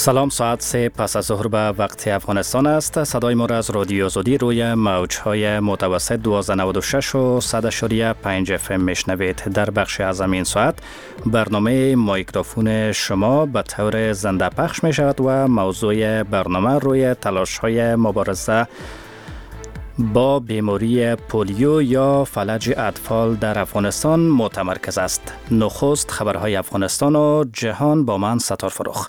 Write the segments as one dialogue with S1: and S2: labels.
S1: سلام، ساعت 3 پس از ظهر به وقت افغانستان است. صدای ما را از رادیو آزادی روی موج‌های متوسط 1296 و 100.5 FM میشنوید. در بخش از این ساعت برنامه میکروفون شما به طور زنده پخش می شود و موضوع برنامه روی تلاش‌های مبارزه با بیماری پولیو یا فلج اطفال در افغانستان متمرکز است. نخست خبرهای افغانستان و جهان با من ستار فروخ.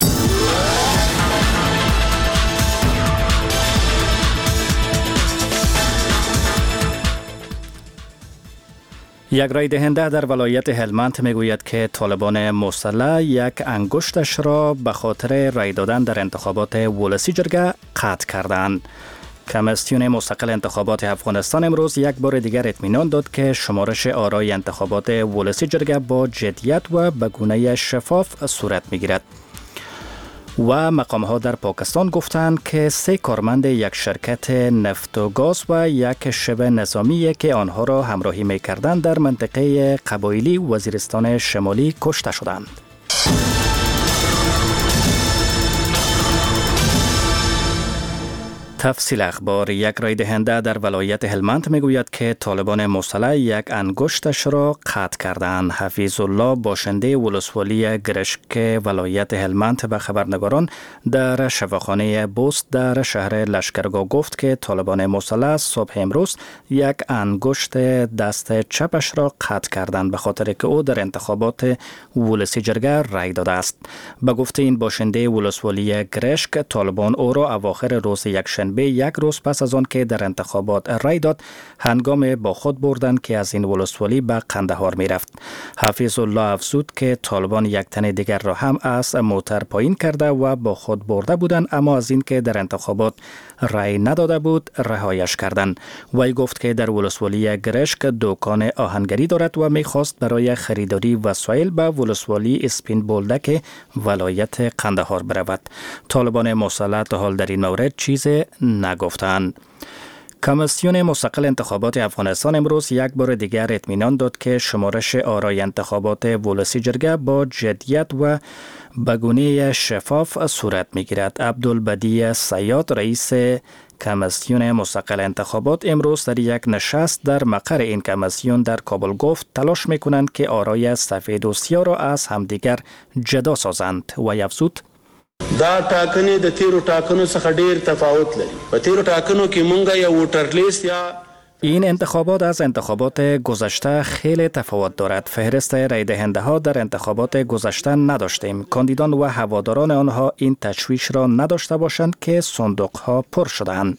S1: یک رای دهنده در ولایت هلمند میگوید که طالبان مسلح یک انگشتش را به خاطر رای دادن در انتخابات ولسی جرگه قطع کردند. کمیسیون مستقل انتخابات افغانستان امروز یک بار دیگر اطمینان داد که شمارش آرای انتخابات ولسی جرگه با جدیت و به گونه شفاف صورت میگیرد. و مقام‌ها در پاکستان گفتند که 3 کارمند یک شرکت نفت و گاز و یک شبه نظامی که آنها را همراهی می‌کردند در منطقه قبایلی وزیرستان شمالی کشته شدند. تفصیل اخبار. یک رای دهنده در ولایت هلمند میگوید که طالبان مسلح یک انگشتش را قطع کردند. حفیظ الله باشنده ولسوالی گرشک ولایت هلمند به خبرنگاران در شفاخانه بوست در شهر لشکرگاه گفت که طالبان مسلح صبح امروز یک انگشت دست چپش را قطع کردند به خاطر که او در انتخابات ولسی جرگه رای داده است. به گفته این باشنده ولسوالی گرشک، طالبان او را اواخر روز یکشنبه یک روز پس از آن که در انتخابات رای داد هنگام با خود بردند که از این ولسوالی به قندهار می رفت. حفیظ الله افزود که طالبان یک تن دیگر را هم از موتر پایین کرده و با خود برده بودند، اما از این که در انتخابات رای نداده بود رهایش کردند. وی گفت که در ولسوالی گرشک دکان آهنگری دارد و می خواست برای خریداری وسایل به ولسوالی اسپین بولدک ولایت قندهار برود. طالبان مسلح تا حال در این مورد چیز نگفتند. کمیسیون مستقل انتخابات افغانستان امروز یک بار دیگر اطمینان داد که شمارش آرای انتخابات ولسی جرگه با جدیت و به گونه شفاف صورت می‌گیرد. عبدالبدی سیاد رئیس کمیسیون مستقل انتخابات امروز در یک نشست در مقر این کمیسیون در کابل گفت تلاش می‌کنند که آرای سفید و سیاه را از همدیگر جدا سازند و افزود
S2: دا ټاکنې د تیرو ټاکنو څخه ډیر تفاوت لري. په تیرو ټاکنو کې مونږه یو ووټر لیست یا
S1: این انتخابات از انتخابات گذشته خیلی تفاوت دارد. فهرست رای دهنده ها در انتخابات گذشته نداشتیم. کاندیدان و هواداران آنها این تشویش را نداشته باشند که صندوق ها پر شدند.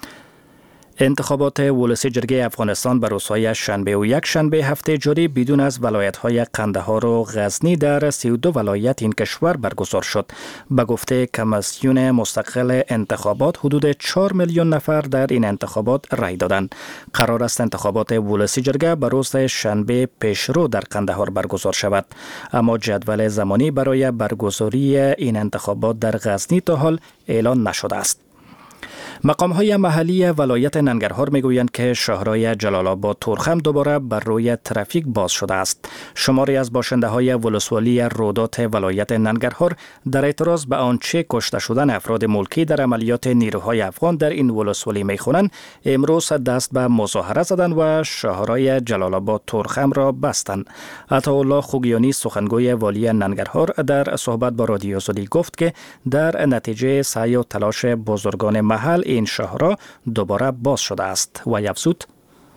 S1: انتخابات ولسی جرگه افغانستان بر روزهای شنبه و یک شنبه هفته جاری بدون از ولایت‌های قندهار و غزنی در 32 ولایت این کشور برگزار شد. به گفته کمیسیون مستقل انتخابات حدود 4 میلیون نفر در این انتخابات رای دادند. قرار است انتخابات ولسی جرگه بر روز شنبه پیشرو در قندهار برگزار شود، اما جدول زمانی برای برگزاری این انتخابات در غزنی تا حال اعلان نشده است. مقام‌های محلی ولایت ننگرهار میگویند که شهرهای جلال آباد تورخم دوباره بر روی ترافیک باز شده است. شماری از باشنده‌های ولسوالی رودات ولایت ننگرهار در اعتراض به آنچه کشته شدن افراد ملکی در عملیات نیروهای افغان در این ولسوالی میخوانند امروز دست به مظاهره زدند و شهرهای جلال آباد تورخم را بستند. عطاالله خوگیانی سخنگوی والی ننگرهار در صحبت با رادیو آزادی گفت که در نتیجه سعی و تلاش بزرگان محل این شهرها دوباره باز شده است و افزود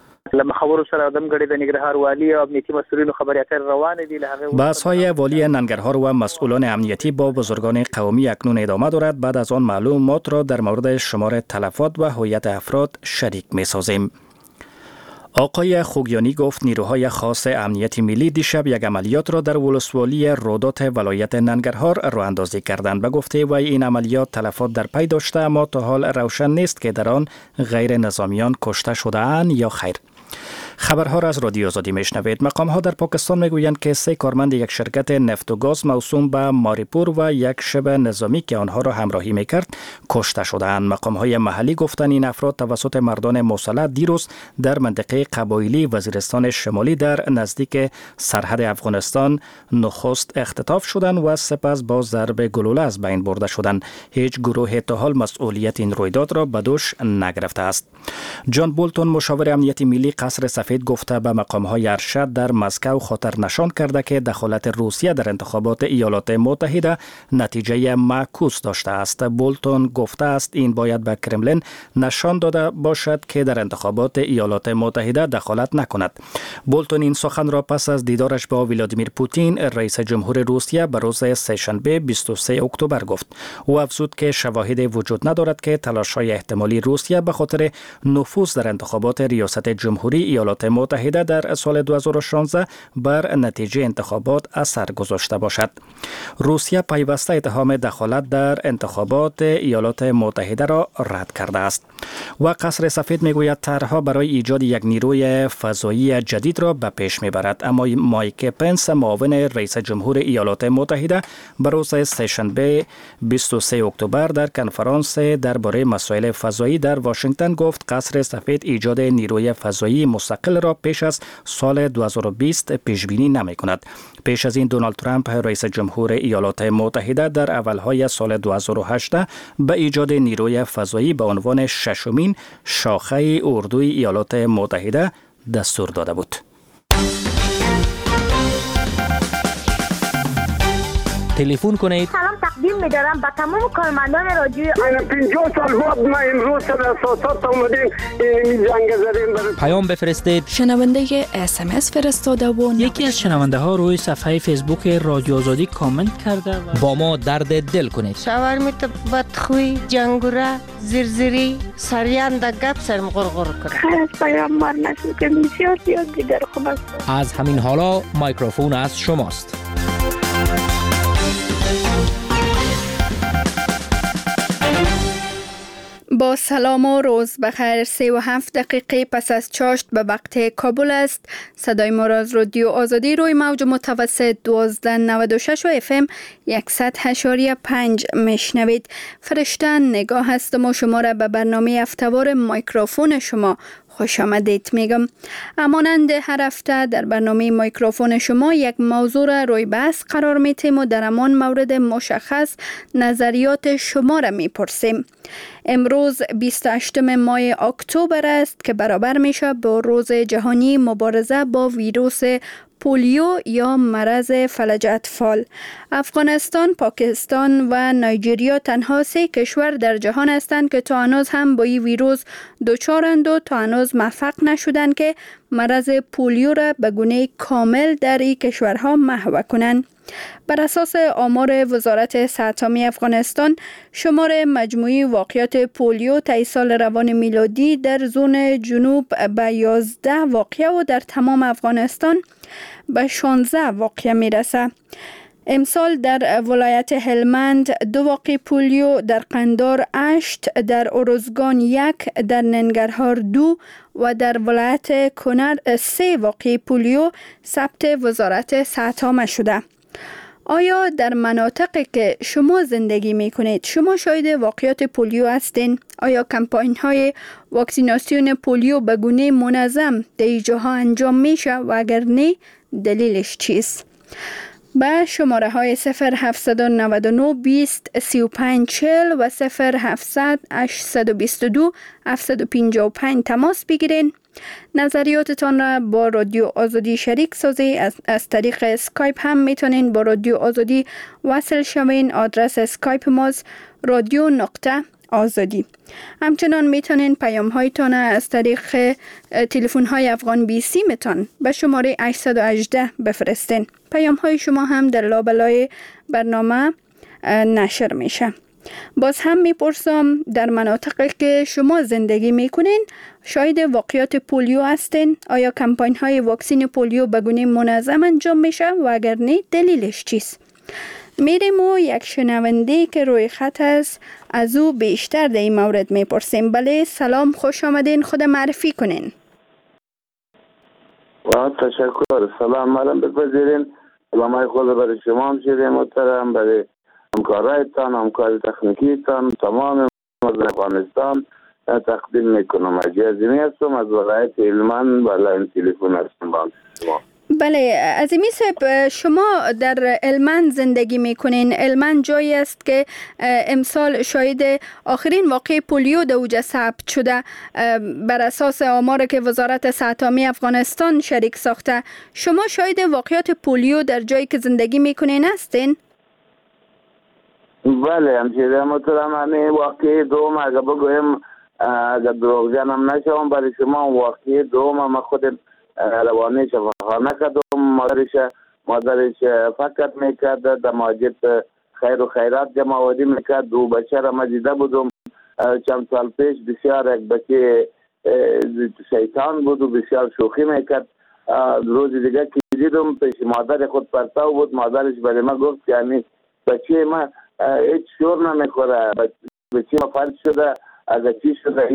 S1: بحث‌های والی ننگرهار و مسئولان امنیتی با بزرگان قومی اکنون ادامه دارد. بعد از آن معلومات را در مورد شمار تلفات و هویت افراد شریک می‌سازیم. آقای خوگیانی گفت نیروهای خاص امنیت ملی دیشب یک عملیات را در ولسوالی رودات ولایت ننگرهار راه اندازی کردند. به گفته وی این عملیات تلفات در پی داشته، اما تا حال روشن نیست که در آن غیر نظامیان کشته شده‌اند یا خیر. خبرها را از رادیو آزادی میشنوید. مقام ها در پاکستان میگویند که 3 کارمند یک شرکت نفت و گاز موسوم به ماریپور و یک شبه نظامی که آنها را همراهی میکرد کشته شدند. مقام های محلی گفتند این افراد توسط مردان مسلح دیروز در منطقه قبایلی وزیرستان شمالی در نزدیک سرحد افغانستان نخست اختطاف شدند و سپس با ضرب گلوله از بین برده شدند. هیچ گروه تا حال مسئولیت این رویداد را به دوش نگرفته است. جان بولتون مشاور امنیت ملی قصر سفید گفته به مقام‌های ارشد در مسکو خاطر نشان کرده که دخالت روسیه در انتخابات ایالات متحده نتیجه معکوس داشته است. بولتون گفته است این باید به کرملین نشان داده باشد که در انتخابات ایالات متحده دخالت نکند. بولتون این سخن را پس از دیدارش با ولادیمیر پوتین رئیس جمهور روسیه به روز سه‌شنبه 23 اکتبر گفت. او افزود که شواهد وجود ندارد که تلاش‌های احتمالی روسیه به خاطر نفوذ در انتخابات ریاست جمهوری ایالات متحده در سال 2016 بر نتیجه انتخابات اثر گذاشته باشد. روسیه پیوسته اتهام دخالت در انتخابات ایالات متحده را رد کرده است. و قصر سفید میگوید طرحها برای ایجاد یک نیروی فضایی جدید را به پیش میبرد، اما مایک پنس معاون رئیس جمهور ایالات متحده به روز سه‌شنبه 23 اکتبر در کنفرانس درباره مسائل فضایی در واشنگتن گفت قصر سفید ایجاد نیروی فضایی مستقل را پیش از سال 2020 پیش بینی نمی کند. پیش از این دونالد ترامپ رئیس جمهور ایالات متحده در اولهای سال 2018 به ایجاد نیروی فضایی به عنوان ششمین شاخه اردوی ایالات متحده دستور داده بود.
S3: تلفن کنید.
S4: سلام تقدیم می‌دارم به تمام کارمندان رادیو.
S5: من 50 سال بعد ما امروز در اساسات اومدیم این جنگ زدیم.
S3: پیام بفرستید.
S6: شنونده SMS فرستاده و
S7: یکی از شنونده ها روی صفحه فیسبوک رادیو آزادی کامنت کرده و
S3: با ما درد دل کنید.
S8: شاورمیت بدخوی، جنگوره، زرزری، سریان در گپ سرم غرغر کرد.
S4: خیلی پیامبر نشد که بسیار زیاد دیگر خوب است.
S3: از همین حالا میکروفون از شماست.
S6: با سلام و روز بخیر. 37 دقیقه پس از چاشت به وقت کابل است. صدای ما را از رادیو آزادی روی موج متوسط 1296 و FM 100.5 میشنوید. فرشته نگاه هستم و شما را به برنامه هفته‌وار میکروفون شما خوش آمدید میگم. همانند هر هفته در برنامه میکروفون شما یک موضوع را روی بحث قرار میتیم و در همان مورد مشخص نظریات شما را میپرسیم. امروز 28 ماه اکتبر است که برابر میشه با روز جهانی مبارزه با ویروس پولیو یا مرض فلج اطفال. افغانستان، پاکستان و نایجریا تنها 3 کشور در جهان هستند که تا هنوز هم با این ویروس دچارند و تا هنوز موفق نشدند که مرض پولیو را به گونه کامل در این کشورها محو کنند. بر اساس آمار وزارت صحت عامه افغانستان، شمار مجموعی واقعات پولیو طی سال روان میلادی در زون جنوب به 11 واقعه و در تمام افغانستان به 16 واقعه میرسه. امسال در ولایت هلمند 2 واقعه پولیو، در قندار 8، در ارزگان 1، در ننگرهار 2 و در ولایت کنر 3 واقعه پولیو ثبت وزارت صحت عامه شده. آیا در مناطقی که شما زندگی می کنید شما شاهد واقعیت پولیو هستین؟ آیا کمپاین های واکسیناسیون پولیو به گونه منظم در این جاها انجام میشه و اگر نه دلیلش چیست؟ به شماره های 0799 20 35 40 و 0700 822 755 تماس بگیرین. نظریاتتان را با رادیو آزادی شریک سازی. از طریق اسکایپ هم میتونین با رادیو آزادی وصل شوین. آدرس اسکایپ ماست radio.azadi. همچنان میتونین پیام هایتان از طریق تلفن های افغان بیسی میتون به شماره 818 بفرستین. پیام های شما هم در لابلای برنامه نشر میشه. باز هم میپرسم در مناطقی که شما زندگی میکنین شاید واقعیت پولیو هستین؟ آیا کمپاین های واکسین پولیو به گونه منظم انجام میشه و اگر نه دلیلش چیست؟ میریم و یک شنونده که روی خط است از او بیشتر در این مورد میپرسیم. بله، سلام، خوش آمدین، خود معرفی کنین.
S9: تشکر. سلام مرم بپذیرین. سلامای خود برای شما همشیره محترم، برای همکارایتان، همکار تکنیکیتان، تمام مردم افغانستان تقدیم میکنم. اجی عظیمی هستم از ولایت هلمند و لاین تلفن هستم با شما.
S6: بله عظیمی صاحب، شما در هلمند زندگی میکنین. هلمند جایی است که امسال شاهد آخرین واقع پولیو در اوجه ثبت شده بر اساس آماری که وزارت صحت عامه افغانستان شریک ساخته. شما شاهد واقعیت پولیو در جایی که زندگی میکنین هستین؟
S9: بله همشیره محترم، همین واقعی دوم اگر بگویم اگر دروغجنم نشوم برای شما، واقعی دوم ما خودم روانی شفاخانه کردم. مادرش فقط میکرد در ماجد خیر و خیرات جمع‌آوری میکرد. دو بچه را ما دیده بودم چند سال پیش. بسیار یک بچه شیطان بود و بسیار شوخی میکرد. روز دیگه که دیدم پیش مادر خود پرتاو بود. مادرش برای ما گفت یعنی بچه ما هیچ شور نمیخوره، بچه ما فرد شده، اگر چی شده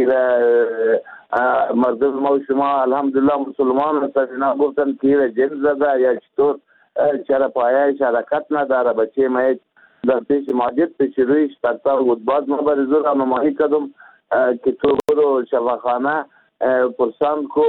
S9: مردم ما و شما الحمدلله مسلمان هستن، اینا گفتن که ایره جن زده یا چطور، چرا پایهش حرکت نداره. بچه ما در پیش ماجد پیش رویش پرتاو بود. بعد ما بر زور رهنمایی کردم که تو برو شفاخانه پرسان کو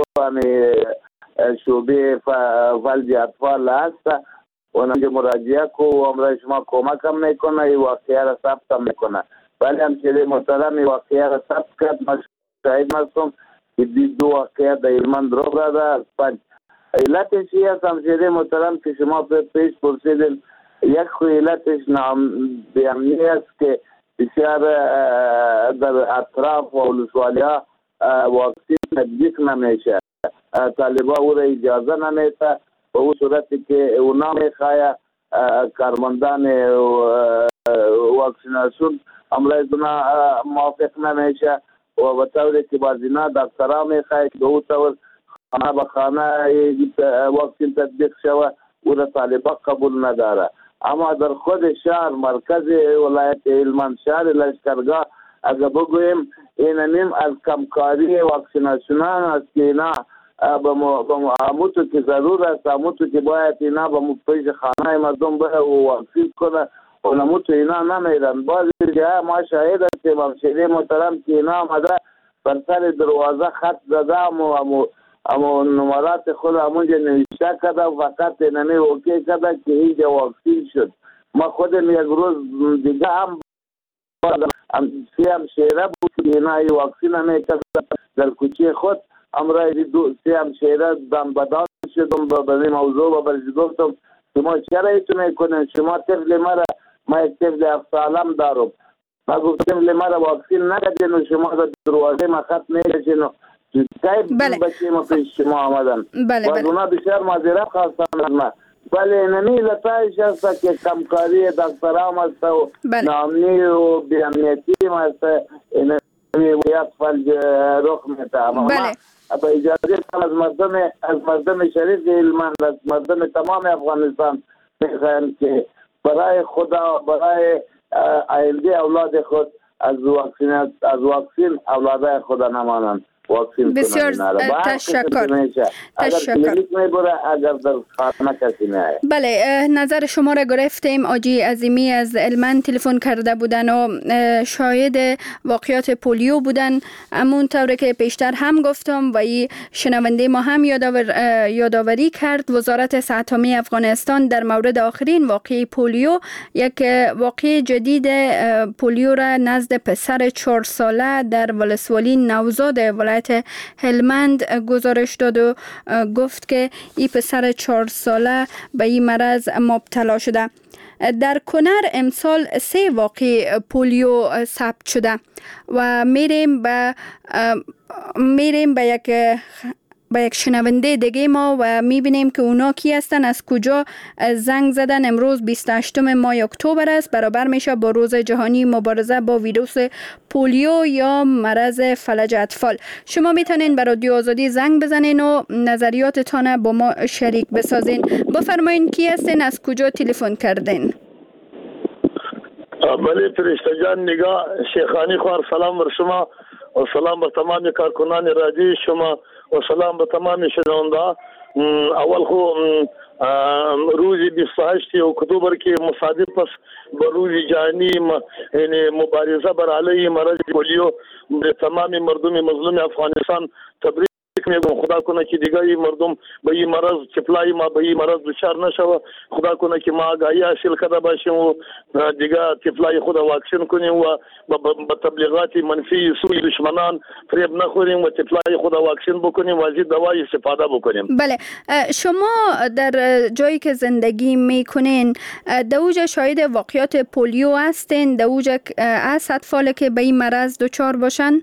S9: شعبه فلج اطفال هست، اونجا مراجعه کو و امرای شما کمک هم میکنه، این واقعه را ثبت هم میکنه. ولی همچنین محترم این واقعه را ثبت کرد. ما شاهد هستم که دو واقعه در هلمند رخ داده. علتش این است همچنین محترم که شما پیش پرسیدین، یک علتش بیامنی است که بسیار در اطراف و ولسوالی‌ها واکسین تطبیق نمیشه. طالبا او را اجازه نمیده به اون صورتی که اونا میخواه کارمندان واکسیناسیون امرای دونا موافق نمیشه و به طوری که بازینا دکترها میخواه که او طور خانه به خانه واکسین تطبیق شوه، او را طالبا قبول نداره. اما در خود شهر مرکز ولایت هلمند شهر لشکرگاه اگر بگویم این از کمکاری واکسیناسیونان است که اینا اموتو که ضرور است، اموتو که باید اینا به پیش خانه مردم بره و واکسین کنه و اموتو اینا نمیرن. بعضی جای ما شاهد هستیم همشیره محترم که اینا آمده بر سر دروازه خط زده اما نمرات خود همونجا نوشته کرده و فقط اینمی اوکی کرده که اینجا واکسین شد. ما خودم یک روز دیگه هم همشیره بود که اینا واکسین نمیکرده در کوچه خود. امرای سی همشیره دم بدان شدم به این موضوع و برش گفتم شما چرا ایتو میکنین؟ شما طفل مرا، ما یک طفل 7 سالم دارم، ما گفتم طفل مرا واکسین ندادین و شما در دروازه ما خط میکشین و
S6: بله.
S9: بچه ما پیش شما آمدن.
S6: بله
S9: و اونا بسیار معذرت خواستن ما. بله اینمی لطایش هست که کمکاری دکترام هست و نامنی و بیامنیتی هست، اینمی ویت فلج رخ میده.
S6: بله.
S9: با اجازه از مردم شریف هلمند، از مردم تمام افغانستان میخوایم که برای خدا، برای آینده اولاد خود از واکسین اولاد خدا نمانند.
S6: بسیار تشکر. بله نظر شما را گرفتیم. آجی عظیمی از هلمند تلفن کرده بودن و شاهد واقعیات پولیو بودن. همون طوری که پیشتر هم گفتم و این شنونده ما هم یادآوری کرد، وزارت صحت عامه افغانستان در مورد آخرین واقعی پولیو یک واقعی جدید پولیو را نزد پسر 4 ساله در ولسوالی نوزاد ولایت هلمند گزارش داد و گفت که این پسر 4 ساله به این مرض مبتلا شده. در کنر امسال 3 واقع پولیو ثبت شده و میریم به یک شنونده دیگه ما و میبینیم که اونا کی هستن، از کجا زنگ زدن. امروز 28 ماه اکتبر است، برابر میشه با روز جهانی مبارزه با ویروس پولیو یا مرض فلج اطفال. شما میتونین به رادیو آزادی زنگ بزنین و نظریاتتان با ما شریک بسازین. بفرمایین کی هستین، از کجا تلفن کردین؟
S10: بله فرشته جان نگاه شیخانی خوار، سلام بر شما و سلام به تمام کارکنان رادیو شما و سلام به تمام شنونده. اول خو روز 28 اکتبر که مصادف است با روز جهانی یعنی مبارزه بر علیه مرض پولیو به تمام مردم مظلوم افغانستان تبریک میگم. خدا کنه که دیگه این مردم به این مرض چپلای ما به این مرض دچار نشوه. خدا کنه که ما آگاهی حاصل کرده باشیم و دیگه چپلای خود واکسین کنیم و با تبلیغات منفی سوی دشمنان فریب نخوریم و چپلای خود واکسین بکنیم و از دوای استفاده بکنیم.
S6: بله، شما در جایی که زندگی میکنین دوجه شاهد واقعیات پولیو هستین؟ دوجه از اطفال که به این مرض دچار باشن؟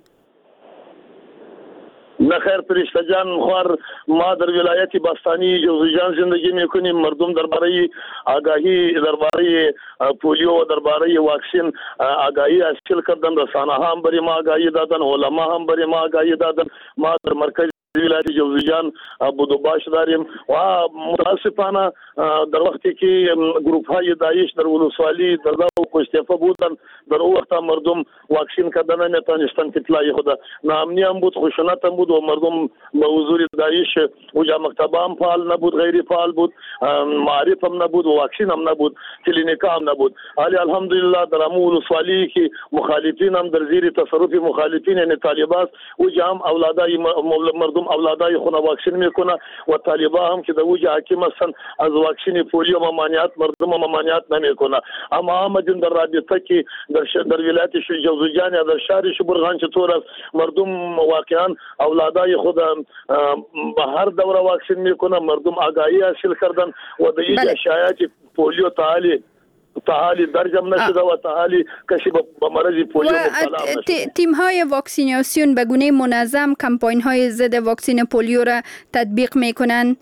S10: نخیر فرشته جان خوار ما در ولایت باستانی جوزجان زندگی میکنیم. مردم درباره آگاهی درباره پولیو و درباره واکسین آگاهی حاصل کردن. رسانه هم برای ما آگاهی دادن، علما هم برای ما آگاهی دادن. ما در مرکز ولایت جوزجان بودوباش داریم و متاسفانه در وقتی که گروپ های داعش در ولسوالی در کشتیفه بودن در اون وقت مردم واکسین کردن نتونستن اطلاعی خود نامنی هم بود، خشونت هم بود و مردم به حضور داعش وجا مکتب هم فعال نبود، غیر فعال بود، معارف هم نبود و واکسین هم نبود، کلینیکا هم نبود. ولی الحمدلله در امو ولسوالی که مخالفین هم در زیر تصرف مخالفین یعنی طالبان وجا هم اولادای مردم اولادای خود واکسین میکنه و طالبان هم که در وجا حاکم هستن از واکسین پولیو ممانعت مردم ممانعت نمیکنه. اما آمدیم در رابطه که در ولایت جوزجان یا در شهر شبرغان چطور است مردم واقعا اولادای خود به هر دوره واکسین میکنه. مردم آگاهی حاصل کردن و در اینجا شایعات پولیو تعالی درجم نشده و تعالی کسی به مرض پولیو مبتلا نشده.
S6: تیم های واکسیناسیون به گونه منظم کمپاین های ضد واکسین پولیو را تطبیق میکنن؟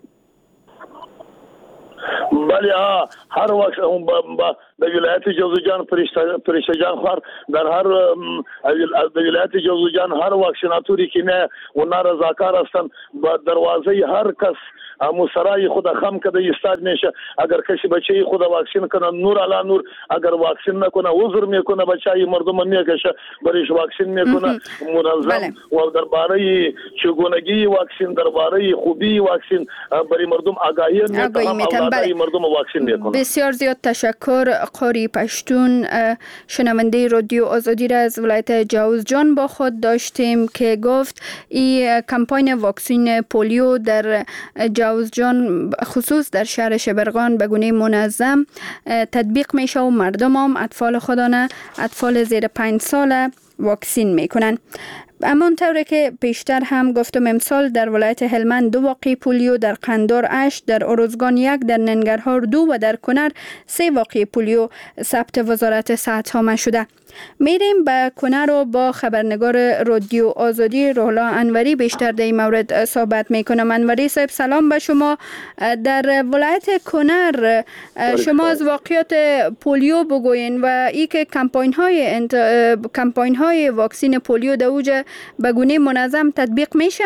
S10: بله هر وقت در ولایت جوزجان فرشته جان خوار در هر ولایت جوزجان هر واکسیناتوری که نه و نارضاکار هستند با دروازه هر کس مسرای خود خم کده ایستاد میشه. اگر کسی بچه خود واکسین کنه نور علی نور، اگر واکسین نکنه عذر میکنه بچه مردم میکشه برایش واکسین میکنه منظم و درباره چگونگی واکسین درباره خوبی واکسین برای مردم آگاهی میتن مردم واکسین میکنه.
S6: بسیار زیاد تشکر. قاری پشتون شنونده رادیو آزادی را از ولایت جوزجان با خود داشتیم که گفت این کمپاین واکسین پولیو در جوزجان خصوص در شهر شبرغان به گونه منظم تطبیق میشه و مردم هم اطفال خودانه اطفال زیر 5 ساله واکسین میکنن. اما طوری که پیشتر هم گفتم امسال در ولایت هلمند 2 واقعه پولیو، در قندار 8، در ارزگان 1، در ننگرهار 2 و در کنر 3 واقعه پولیو ثبت وزارت صحت ها شده. میریم به کنر و با خبرنگار رادیو آزادی روحلا انوری بیشتر در این مورد صحبت میکنم. انوری صاحب سلام به شما. در ولایت کنر شما از واقعیت پولیو بگوین و ای که کمپاین های واکسین پولیو در اوج به گونه منظم تطبیق میشه؟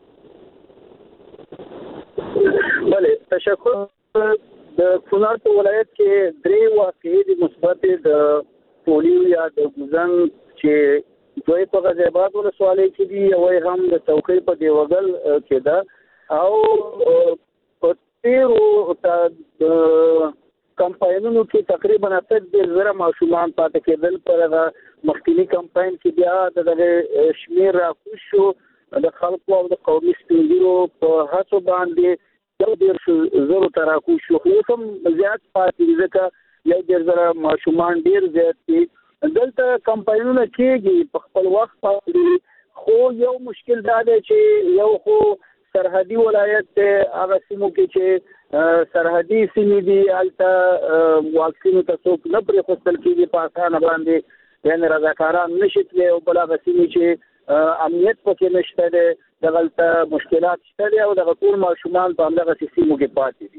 S11: بله تشکر. در کنر په ولایت کې 3 واقعې د مثبت د پولیو یا د ګوزن چې دوی په غزیبات ولسوالۍ کې دي او هم د څوکۍ په دیوګل کې ده او په تیرو کمپاینونو کې تقریبا 8,000 ماشومان پاتې کېدل. پر مخکینی کمپاین کې بیا د شمیر راکوز شو د خلکو او د قومي سپینګیرو په هڅو باندې 1,000 ته راکوز شو. خو هم زیات پاتې ځکه 1,000 ماشومان ډیر زیات دي. دلته کمپاینونه کېږي په خپل وخت باندې، خو یو مشکل دا دی چې یو خو سرحدي ولایت هغه سیمو کې چې سرحدي سیمې دي هلته واکسین ته څوک نه پرېښودل کېږي په اسانه باندې، یعنې رضاکاران نشي تللی او بل هغه سیمې چې امنیت پکې نشته دی دغلته مشکلات شته دي او دغه ټول ماشومان په همدغسې سیمو کې پاتې دي.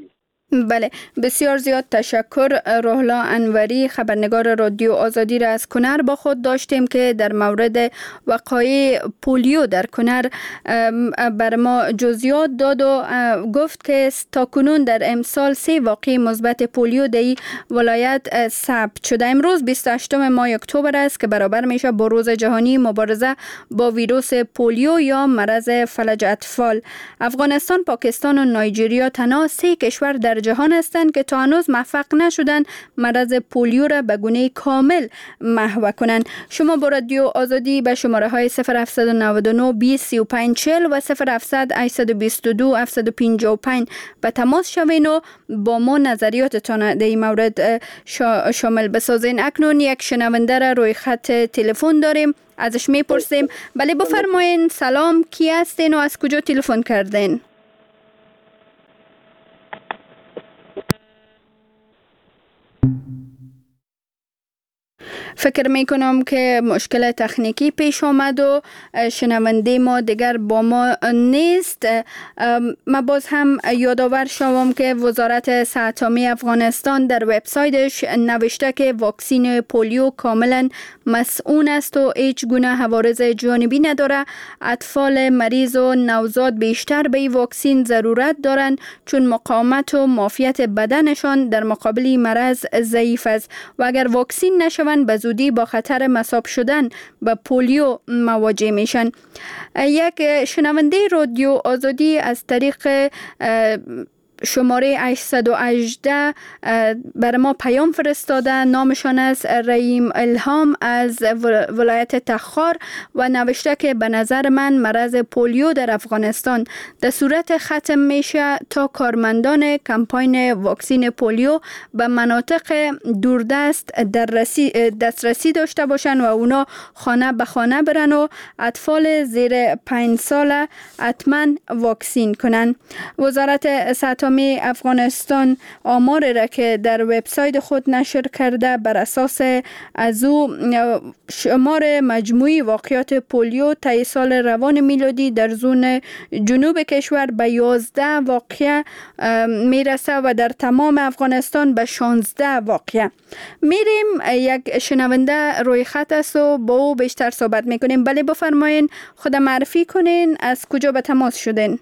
S6: بله، بسیار زیاد تشکر. روحلا انوری، خبرنگار رادیو آزادی را از کنر با خود داشتیم که در مورد وقایع پولیو در کنر بر ما جزئیات داد و گفت که تاکنون در امسال 3 واقعه مثبت پولیو در ولایت ثبت شده. امروز 28 ماه اکتبر است که برابر میشه با روز جهانی مبارزه با ویروس پولیو یا مرض فلج اطفال. افغانستان، پاکستان و نایجریا تنها 3 کشور در جهان هستند که تا هنوز موفق نشدن مرض پولیو را به گونه کامل محو کنند. شما با رادیو آزادی به شماره های 0799 20 35 40 و 0700 822 755 به تماس شوین و با ما نظریاتتان در این مورد شامل بسازین. اکنون یک شنونده را روی خط تلفن داریم، ازش میپرسیم. بله بفرمایین. سلام، کی هستین و از کجا تلفن کردین؟ فکر میکنم که مشکل تکنیکی پیش آمد و شنونده ما دیگر با ما نیست. ما باز هم یادآور شوم که وزارت صحت عامه افغانستان در وبسایتش نوشته که واکسین پولیو کاملا مسئول است و هیچ گونه عوارض جانبی نداره. اطفال مریض و نوزاد بیشتر به این واکسین ضرورت دارند چون مقاومت و معافیت بدنشان در مقابل مرض ضعیف است و اگر واکسین نشوند به زودی با خطر مصاب شدن به پولیو مواجه میشن. یک شنونده رادیو آزادی از طریق شماره 818 بر ما پیام فرستاده. نامشان است رحیم الهام از ولایت تخار و نوشته که به نظر من مرض پولیو در افغانستان در صورت ختم میشه تا کارمندان کمپاین واکسین پولیو به مناطق دوردست دسترسی داشته باشن و اونا خانه به خانه برن و اطفال زیر 5 ساله حتما واکسین کنن. وزارت صحت افغانستان آمار را که در وبسایت خود نشر کرده بر اساس از او شمار مجموعی واقعات پولیو طی سال روان میلادی در زون جنوب کشور به 11 واقعه میرسه و در تمام افغانستان به 16 واقعه. میریم، یک شنونده روی خط است و با او بیشتر صحبت میکنیم. بله بفرمایین، خود معرفی کنین، از کجا به تماس شدین؟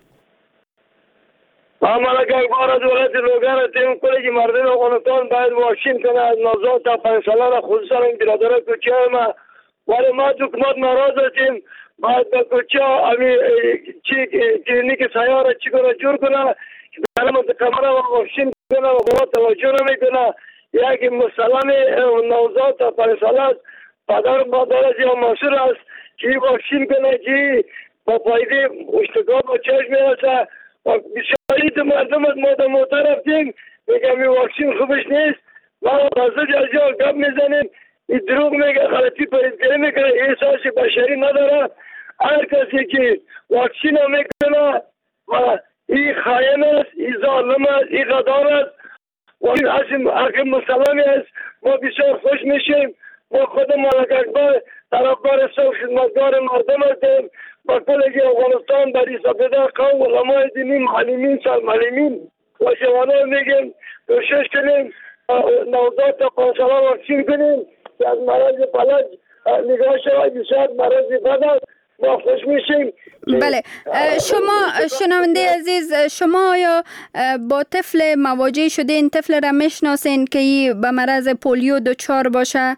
S5: اما اگر بار دولت لوگر تیم کنه که مردم افغانستان باید واکسین کنه از نوزاد تا 5 ساله را خصوصا این برادر کوچه ما، ولی ما حکومت ناراض هستیم. باید به کوچه امی کلینیک سیاره چی کنه جور کنه که در منطقه ما واکسین کنه و با توجه نمیکنه. یک مسلم نوزاد تا 5 ساله است، پدر مادرش یا مسئول است که واکسین کنه که با فایده اشتغال و چشم میرسه. بسیاری تو مردم از ما رفتیم میگم این واکسین خوبش نیست. ما بازد از جا گپ میزنیم، این دروغ میگه، غلطی پریزگری میکنه، احساس بشری نداره. هر کسی که واکسین ها میکنه و این خائن است، این ظالم است، این غدار است و این حاکم مسلمی است. ما بسیار خوش میشیم. ما خود ملک اکبر طرفدار صلح خدمتگار مردم هستیم. با کلگی افغانستان در این سپیده قوم علماء دینی معلمین سرمعلمین و جوانان میگیم کوشش کنیم نوزاد تا 5 ساله واکسین کنیم که از مرض فلج نگاه شود. بسیار مرض بد است. ما خوش میشیم.
S6: بله، شما شنونده عزیز، شما یا با طفل مواجه شدین؟ طفل را میشناسین که به مرض پولیو دچار باشه؟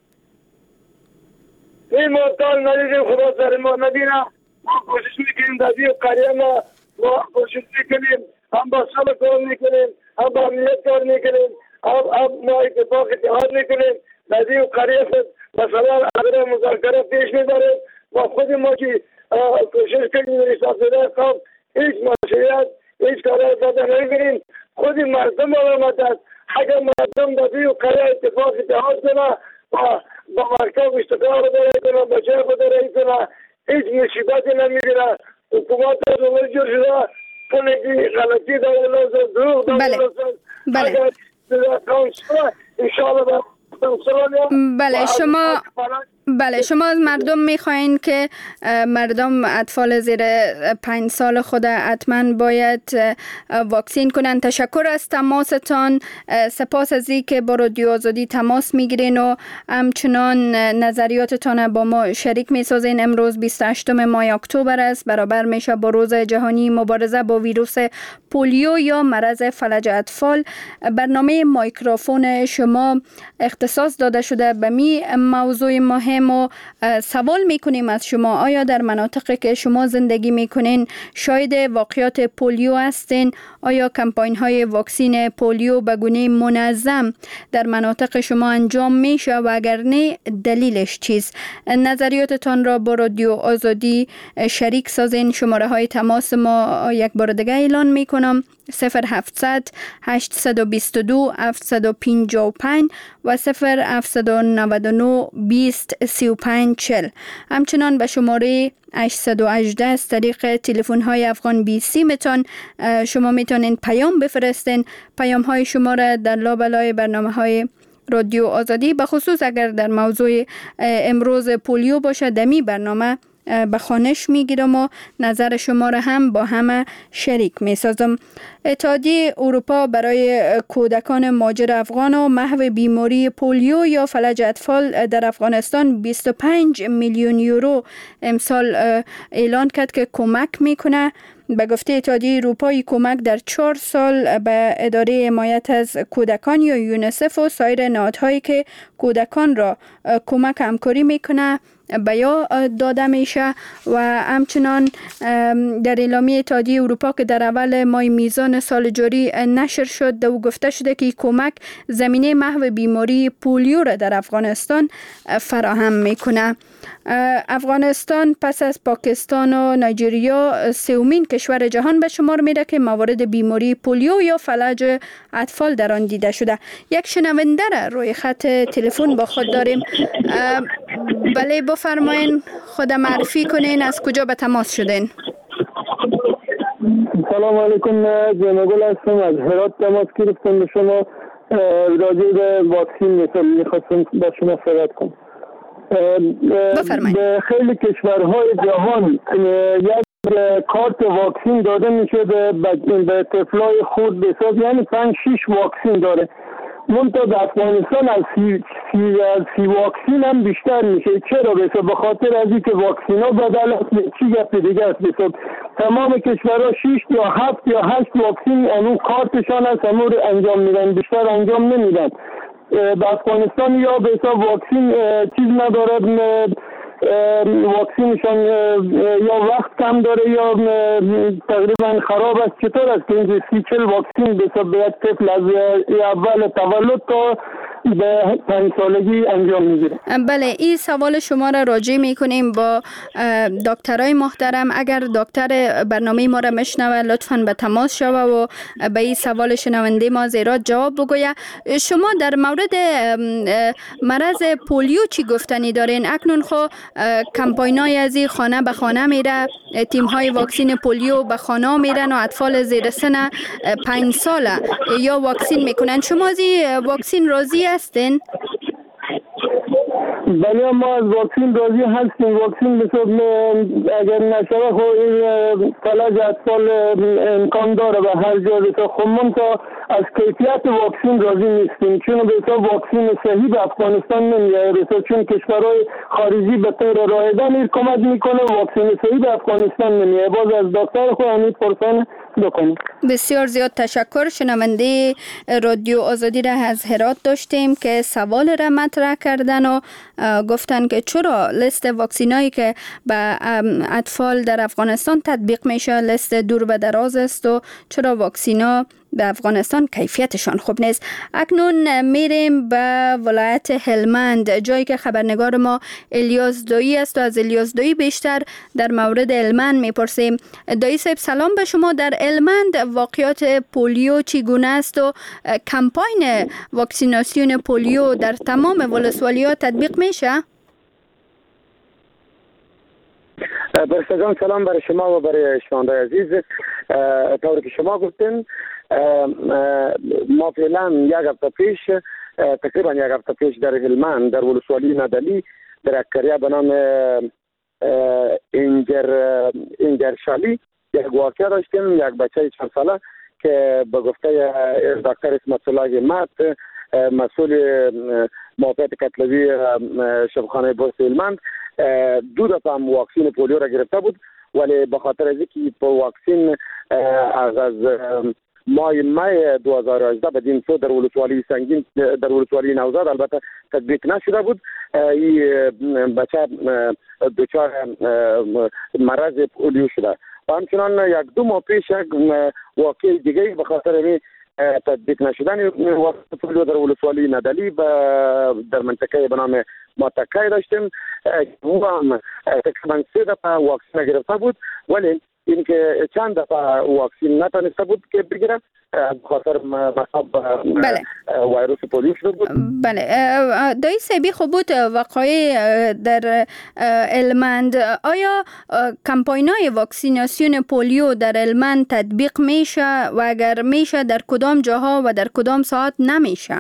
S5: این مطال ندیدیم، خدا سر ما ندیدیم. ما کوشش میکنیم در دیو قریه ما کوشش میکنیم، هم با صلح کار میکنیم، هم با امنیت کار میکنیم، هم ما اتفاق اتحاد میکنیم. در دیو قریه خود مثلا اگر مذاکره پیش میبریم و خود ما که کوشش کنیم رسافیده قوم هیچ مسئولیت هیچ کار داده نمیکنیم. خود مردم علامت است. اگر مردم در دیو قریه اتفاق اتحاد کنه با مرکب اشتغال داره کنه، بچه خود داره کنه، هیچ مصیبتی نمیگیره. حکومت دولت جور شده کنه غلطی داره لازم، دروغ داره لازم.
S6: بله
S5: انشاءالله
S6: بله بله، شما از مردم میخواین که مردم اطفال زیر 5 سال خود حتما باید واکسین کنن. تشکر از تماستان. سپاس از این که با رادیو آزادی تماس میگیرین و همچنان نظریاتتان با ما شریک میسازین. امروز 28 ماه اکتبر است، برابر میشه با روز جهانی مبارزه با ویروس پولیو یا مرض فلج اطفال. برنامه مایکروفون شما اختصاص داده شده به می موضوع مهم و سوال میکنیم از شما: آیا در مناطقی که شما زندگی میکنین شاید واقعیات پولیو هستین؟ آیا کمپاین های واکسین پولیو به گونه منظم در مناطق شما انجام میشه و اگر نه دلیلش چیست؟ نظریاتتان را با رادیو آزادی شریک سازین. شماره های تماس ما یک بار دیگه اعلان میکنم: 0700 822 755 و 0799 20 35 40. همچنان به شماره 818 از طریق تلفن های افغان BC شما میتونین پیام بفرستین. پیام های شما را در لابلای برنامه های رادیو آزادی، به خصوص اگر در موضوع امروز پولیو باشه، دمی برنامه به خوانش میگیرم و نظر شما را هم با همه شریک میسازم. اتحادیه اروپا برای کودکان مهاجر افغان و محو بیماری پولیو یا فلج اطفال در افغانستان 25 میلیون یورو امسال اعلان کرد که کمک میکنه. به گفته اتحادیه اروپایی کمک در 4 سال به اداره حمایت از کودکان یا یونیسف و سایر نهادهایی که کودکان را کمک همکاری میکنه به یا داده میشه. و همچنان در اعلامیه اتحادیه اروپا که در اول ماه میزان سال جاری نشر شد و گفته شده که کمک زمینه محو بیماری پولیو را در افغانستان فراهم میکنه. افغانستان پس از پاکستان و نایجریا سومین کشور جهان به شمار میره که موارد بیماری پولیو یا فلج اطفال در آن دیده شده. یک شنونده را روی خط تلفن با خود داریم. بله بفرمایین، خود معرفی کنین، از کجا به تماس شدین؟
S12: سلام علیکم، جنگل هستم، از هرات تماس گرفتم. به شما راجع به واکسین میخواستم با شما صحبت کنم. به خیلی کشورهای جهان یک کارت واکسین داده میشه به طفلای خود به حساب، یعنی 5-6 واکسین داره. منتها در افغانستان از 30 واکسین هم بیشتر میشه. چرا؟ به خاطر از اینکه واکسین ها بدل است، چی گپ دیگه است. تمام کشورها 6 یا 7 یا 8 واکسین اون کارتشان است، همون انجام میدن، بیشتر انجام نمیدن. به افغانستان یا به حساب واکسین چیز نداره، واکسینشان یا وقت کم داره یا تقریبا خراب است. چطور است که این 30-40 واکسین به حساب یک طفل از اول تولد تا به 5 سالگی انجام میگیره؟
S6: بله، این سوال شما را راجع میکنیم با دکترای محترم. اگر دکتر برنامه ما را مشنوه لطفاً به تماس شوه و به این سوال شنونده ما زیرات جواب بگویه. شما در مورد مرض پولیو چی گفتنی دارین؟ اکنون خو کمپاینای از این خانه به خانه میره، تیم های واکسین پولیو به خانه میرن و اطفال زیر سن 5 ساله یا واکسین میکنن. شما از این واکسین راضی هستین؟
S12: بله، ما از واکسین راضی هستیم. واکسین اگر نشوه خو فلج اطفال امکان داره به هر جا خمون تا از کیفیت واکسین راضی نیستیم، چون به حساب واکسین صحیح به افغانستان نمیاد، چون کشورهای خارجی به طور رایگان کمک میکنه، واکسین صحیح به افغانستان نمیاد. باز از دکتر خو همین پرسان بکنیم.
S6: بسیار زیاد تشکر. شنونده رادیو آزادی را از هرات داشتیم که سوال را مطرح کردن و گفتن که چرا لیست واکسینایی که به اطفال در افغانستان تطبیق میشه لیست دور و دراز است و چرا واکسینا به افغانستان کیفیتشان خوب نیست. اکنون میریم به ولایت هلمند، جایی که خبرنگار ما الیاس دایی است و از الیاس دایی بیشتر در مورد هلمند میپرسیم. دایی صاحب سلام به شما. در هلمند واقعیات پولیو چگونه است و کمپاین واکسیناسیون پولیو در تمام ولسوالی‌ها تطبیق میشه؟
S13: برسجان سلام برای شما و برای شنونده عزیز. طوری که شما گفتین ما فعلا یک هفته پیش تقریبا یک هفته پیش در هلمند در ولسوالی ندلی در کریا به نام اینجرشالی یک واقعه داشتیم. یک بچه 4 ساله که به گفته دکتر اسمت الله مات مسئول موقعیت کتلوی شفاخانه بورس هلمند 2 دفعه هم واکسین پولیو را گرفته بود، ولی به خاطر از اینکه واکسین از ماه می 2018 به دین سو در ولسوالی سنگین در ولسوالی نوزاد البته تطبیق نشده بود، این بچه دچار مرض پولیو شده. و همچنان 1-2 ماه پیش یک واقعه دیگه به خاطر این تطبیق نشدن واکسین پولیو در ولسوالی ندلی در منطقه به نام ماتکای داشتیم. او هم تقریبا 3 دفعه واکسین گرفته بود، ولی اینکه چند دفعه واکسین نتونسته بود که بگیره خاطر مصاب ویروس پولیو شده بود.
S6: بله دایی سیبی خوب بود وقایع در هلمند. آیا کمپاین‌های واکسیناسیون پولیو در هلمند تطبیق میشه و اگر میشه در کدام جاها و در کدام ساعت نمیشه؟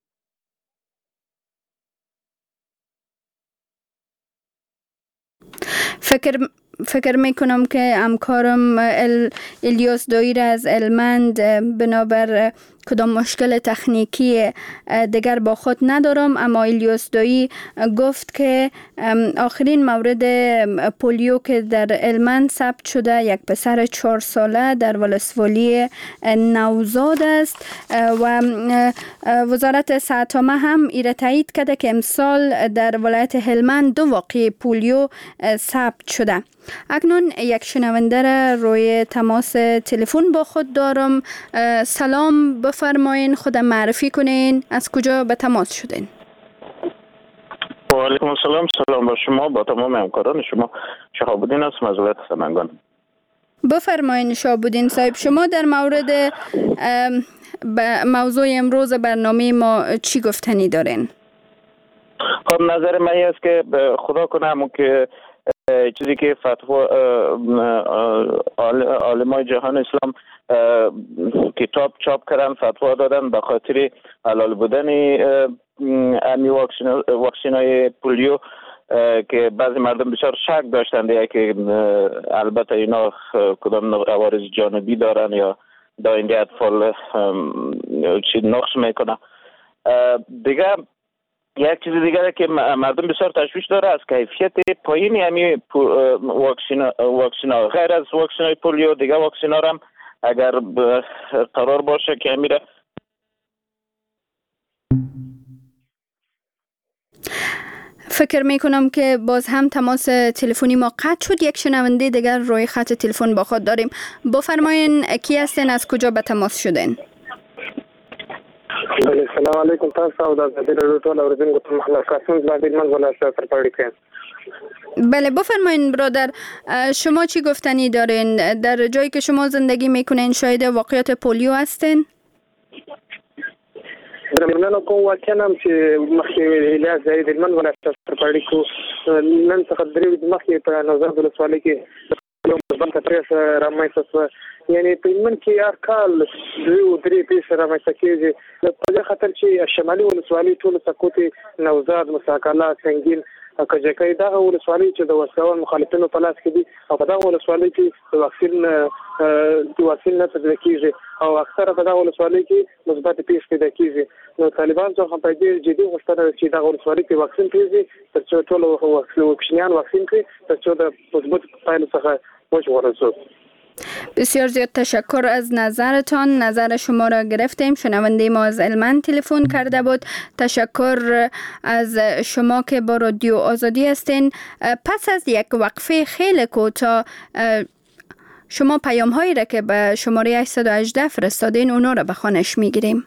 S6: فکر میکنم که همکارم الیاس دایی از هلمند بنابر کدام مشکل تکنیکی دیگر با خود ندارم، اما الیاس دایی گفت که آخرین مورد پولیو که در هلمند ثبت شده یک پسر 4 ساله در ولسوالی نوزاد است و وزارت صحت عامه هم ایره تایید کرده که امسال در ولایت هلمند 2 واقعه پولیو ثبت شده. اکنون یک شنونده را روی تماس تلفن با خود دارم. سلام، بفرمایین، خودم معرفی کنین، از کجا به تماس شدین؟
S14: و علیکم السلام. سلام با شما، با تمام همکاران شما. شهاب‌الدین هستم از ولایت سمنگان.
S6: بفرمایین شهاب‌الدین صاحب، شما در مورد موضوع امروز برنامه ما چی گفتنی دارین؟
S14: خب نظر من است که خدا کنه که چیزی که فتوا عالمای جهان اسلام کتاب چاپ کردن، فتوا دادن به خاطر حلال بودن امی واکسین های پولیو که بعضی مردم بسیار شک داشتند که البته اینا کدام عوارض جانبی دارن یا داینده اطفال چی نقص میکنه. دیگه یک چیز دیگه که مردم بسیار تشویش داره از کیفیت پایین همین واکسین ها، غیر از واکسین های پولیو دیگه واکسین ها هم اگر قرار باشه که میره.
S6: فکر میکنم که باز هم تماس تلفنی ما قطع شد. یک شنونده دیگر روی خط تلفن با خود داریم. بفرمایین کی هستین، از کجا به تماس شدین؟
S15: السلام علیکم. تاسو د دې ټول اوریدونکو محمد قاسم زاهد من ولا سرپرستی کوم.
S6: بله بفرمایین برادر، شما چی گفتنی دارین؟ در جایی که شما زندگی میکنین شاید واقعیت پولیو هستین؟
S15: درمنانو کوم واقعا چې مخکې الیاس زاهد من ولا سرپرستی کو نن څخه درې مخکې په نوزاد ولسوالۍ کې بل کترس رامایسس یعنی په من کې هر کال 2-3 پیسې رامایسته کېږي په خاطر چې شمالي ولسوالۍ ټول سقوط نوزاد مساکاله سنگین کجکای دا ولسوالۍ چې د وسوال مخالفینو په لاس کې دي او په دا ولسوالۍ کې واکسین نه تطبیق کیږي او اکثره په دا ولسوالۍ کې مثبت پیښې پیدا کیږي. نو طالبان څخه په دې جدي غوښتنه چې دا ولسوالۍ کې واکسین پیږي ترڅو ټول واکسینیان واکسین کړي ترڅو د مثبت پایلو څخه وژغورل شي.
S6: بسیار زیاد تشکر از نظرتان. نظر شما را گرفتیم. شنونده ما از هلمند تلفن کرده بود. تشکر از شما که با رادیو آزادی هستین. پس از یک وقفه خیلی کوتاه شما پیام هایی را که به شماره 818 فرستادین اونا را به خوانش میگیریم.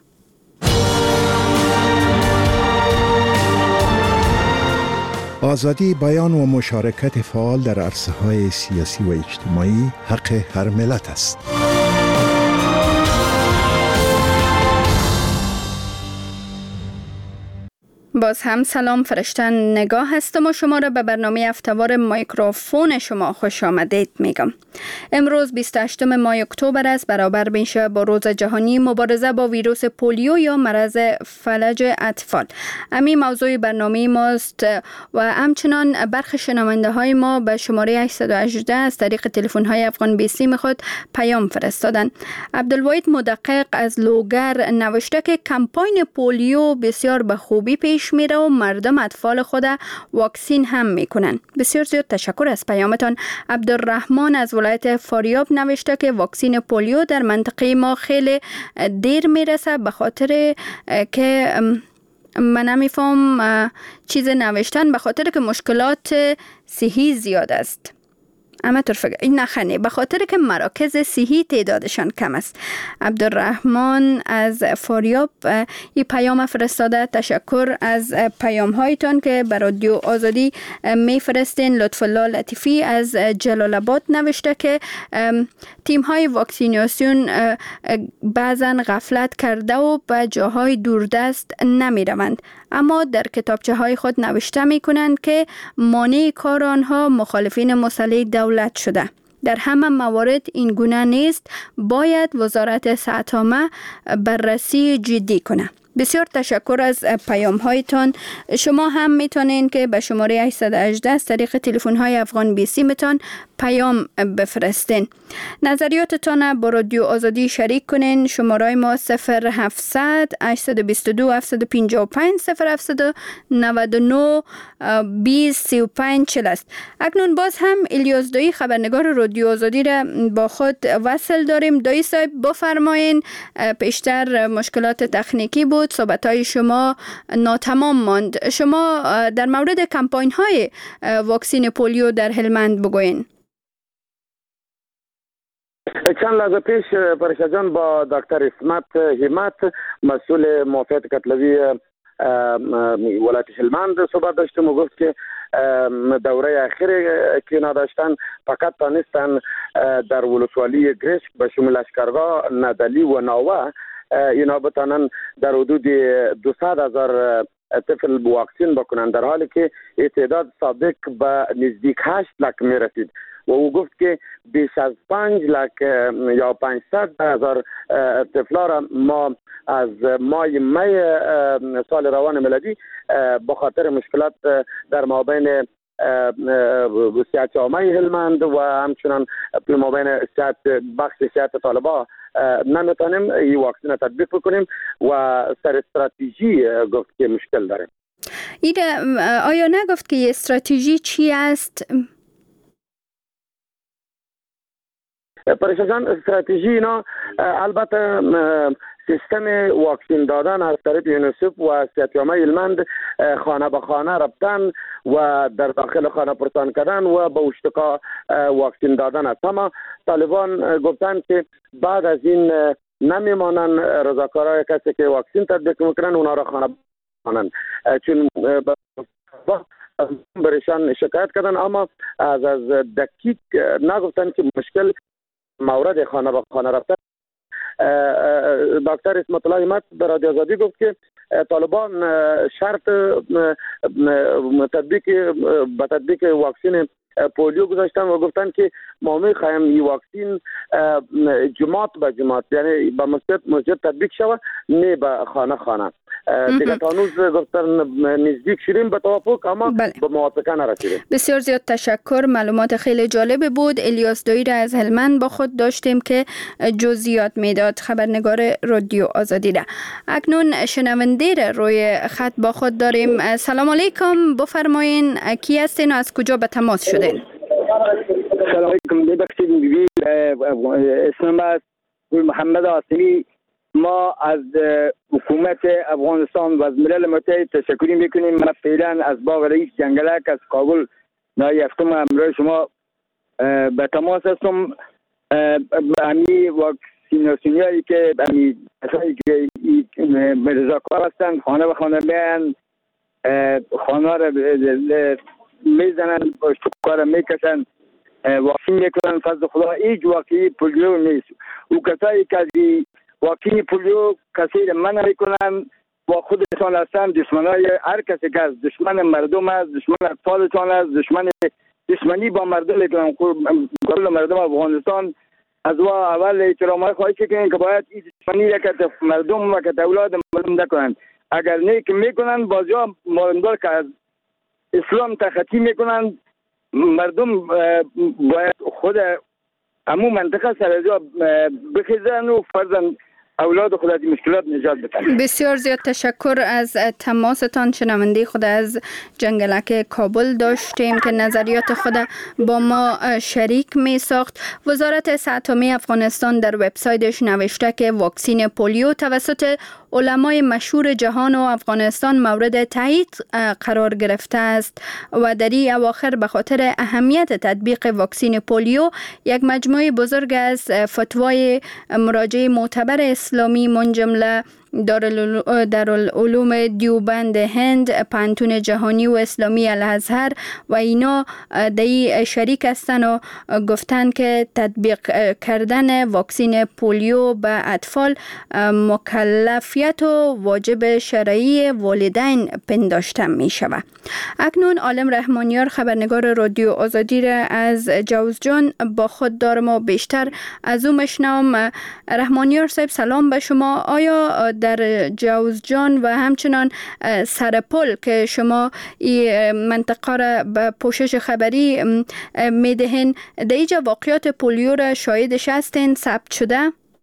S16: آزادی بیان و مشارکت فعال در عرصه‌های سیاسی و اجتماعی حق هر ملت است.
S6: باز هم سلام، فرشته نگاه هستم و شما را به برنامه هفته‌وار میکروفون شما خوش آمدید میگم. امروز 28 ماه اکتبر است، برابر میشه با روز جهانی مبارزه با ویروس پولیو یا مرض فلج اطفال. همین موضوع برنامه ماست و همچنان برخی شنونده های ما به شماره 818 از طریق تلفن های افغان بیسی میخواد پیام فرستادن. عبدالواحد مدقق از لوگر نوشته که کمپاین پولیو بسیار به خوبی پیش میره و مردم اطفال خود واکسین هم میکنن. بسیار زیاد تشکر از پیامتان. عبدالرحمن از ولایت فاریاب نوشته که واکسین پولیو در منطقه ما خیلی دیر میرسه، به خاطر که من نمیفهم چیز نوشتن، به خاطر که مشکلات صحی زیاد است. اما این نخنه، به خاطر که مراکز صحی تعدادشان کم است. عبدالرحمن از فاریاب این پیام فرستاده. تشکر از پیام هایتان که بر رادیو آزادی میفرستین. لطف الله لطیفی از جلال آباد نوشته که تیم های واکسیناسیون بعضا غفلت کرده و به جاهای دوردست نمی روند، اما در کتابچه های خود نوشته می کنند که مانع کار آنها مخالفین مسلح دولت شده. در همه موارد این گونه نیست، باید وزارت صحت عامه بررسی جدی کنه. بسیار تشکر از پیام هایتان. شما هم میتونین که به شماره 818 از طریق تلفن های افغان بیسی میتون پیام بفرستین. نظریاتتان با رادیو آزادی شریک کنین. شماره ما 0700 822 755 0799 20 35 40 است. اکنون باز هم الیاس دایی خبرنگار رادیو آزادی را با خود وصل داریم. دایی صاحب بفرمایین. پیشتر مشکلات تکنیکی بود، صحبت‌های شما ناتمام ماند. شما در مورد کمپاین های واکسین پولیو در هلمند بگوین.
S13: چند لحظه پیش پرشا جان با دکتر اسمت همت مسئول معافیت کتلوی ولایت هلمند صحبت داشتیم و گفت که دوره اخیر که نداشتن فقط تانستن در ولسوالی گرشک به شمول لشکرگاه، ندلی و ناوه اینا بتانن در حدود 200,000 طفل واکسین بکنن، در حالی که تعداد سابق به نزدیک 8 لک می رسید و او گفت که بیش از 5 لک یا 500,000 طفلا را ما از ماه می سال روان میلادی به خاطر مشکلات در مابین صحت عامه هلمند و همچنان مابین بخش صحت طالبا نمیتونیم این واکسین تطبیق بکنیم و سر استراتژی گفت که مشکل داریم.
S6: آیا نگفت که استراتژی چی است؟
S13: پرشا جان استراتژی اینا البته سیستم واکسین دادن از طریق یونیسف و صحت عامه هلمند خانه به خانه رفتن و در داخل خانه پرسان کردن و به اشتکا واکسین دادن است. اما طالبان گفتن که بعد از این نمیمانن رضاکارای کسی که واکسین تطبیق میکنن اونا را خانه بخوانن، چون برشان شکایت کردن اما از دقیق نگفتن که مشکل مورد خانه به خانه رفتن. دکتر اسمت الله همت در رادیو آزادی گفت که طالبان شرط تطبیق واکسین پولیو گذاشتن و گفتن که ما می‌خوایم این واکسین جماعت به جماعت، یعنی به مسجد تطبیق شود، نه به خانه خانه. دیگه تانوز گفتن نزدیک شدیم به توافق اما به موافقه نرسیدیم.
S6: بسیار زیاد تشکر، معلومات خیلی جالب بود. الیاس دایی را از هلمند با خود داشتیم که جزئیات میداد، خبرنگار رادیو آزادی را. اکنون شنونده را روی خط با خود داریم. سلام علیکم، بفرمایین کی هستین و از کجا به تماس شدین؟
S17: سلام علیکم، ببخشید اسمم محمد آسمی. ما از حکومت افغانستان و از ملل متحد تشکر میکنیم. من فعلا از باغ رئیس جنگلک از کابل نایب هفتم همراه شما به تماس هستم. امی واکسیناسیونی که امی کسایی که رضاکار هستند خانه به خانه میان، خانه را میزنن، کار میکشن، واکسین میکنن. فضل خدا هیچ واقعی پولیو نیست. او کسایی که واکسین پولیو کسی را منع میکنن با خودتان هستند، دشمنای هر کسی که از دشمن مردم است، دشمن اطفالتان است، دشمنی با مردم میکنن. کل مردم افغانستان از اول احترام خواهش کنین که باید این دشمنی که مردم و که اولاد مردم نکنن. اگر نیک میکنن بازیا مارندار که از اسلام تخطی میکنن، مردم باید خود امو منطقه سرازا بخیزن و فرزن اولاد خود از مشکلات نجات بدن.
S6: بسیار زیاد تشکر از تماستان. شنونده خود از جنگلک کابل داشتیم که نظریات خود با ما شریک می ساخت. وزارت صحت عامه افغانستان در وبسایتش نوشته که واکسین پولیو توسط علمای مشهور جهان و افغانستان مورد تایید قرار گرفته است و در این اواخر به خاطر اهمیت تطبیق واکسین پولیو یک مجموعه بزرگ از فتوای مراجع معتبر اسلامی من جمله دارالعلوم دیوبند هند، پانتون جهانی و اسلامی الازهر و اینا دایی شریک هستن و گفتن که تطبیق کردن واکسین پولیو به اطفال مکلفیت و واجب شرعی والدین پنداشته می شود. اکنون عالم رحمانیار خبرنگار رادیو آزادی را از جوزجان با خود دارم و بیشتر از او مشنوم. رحمانیار صاحب سلام به شما. آیا در جوزجان و همچنان سرپل که شما این منطقه را به پوشش خبری میدهین، در اینجا واقعیات پولیو را شاهدش هستین ثبت شده؟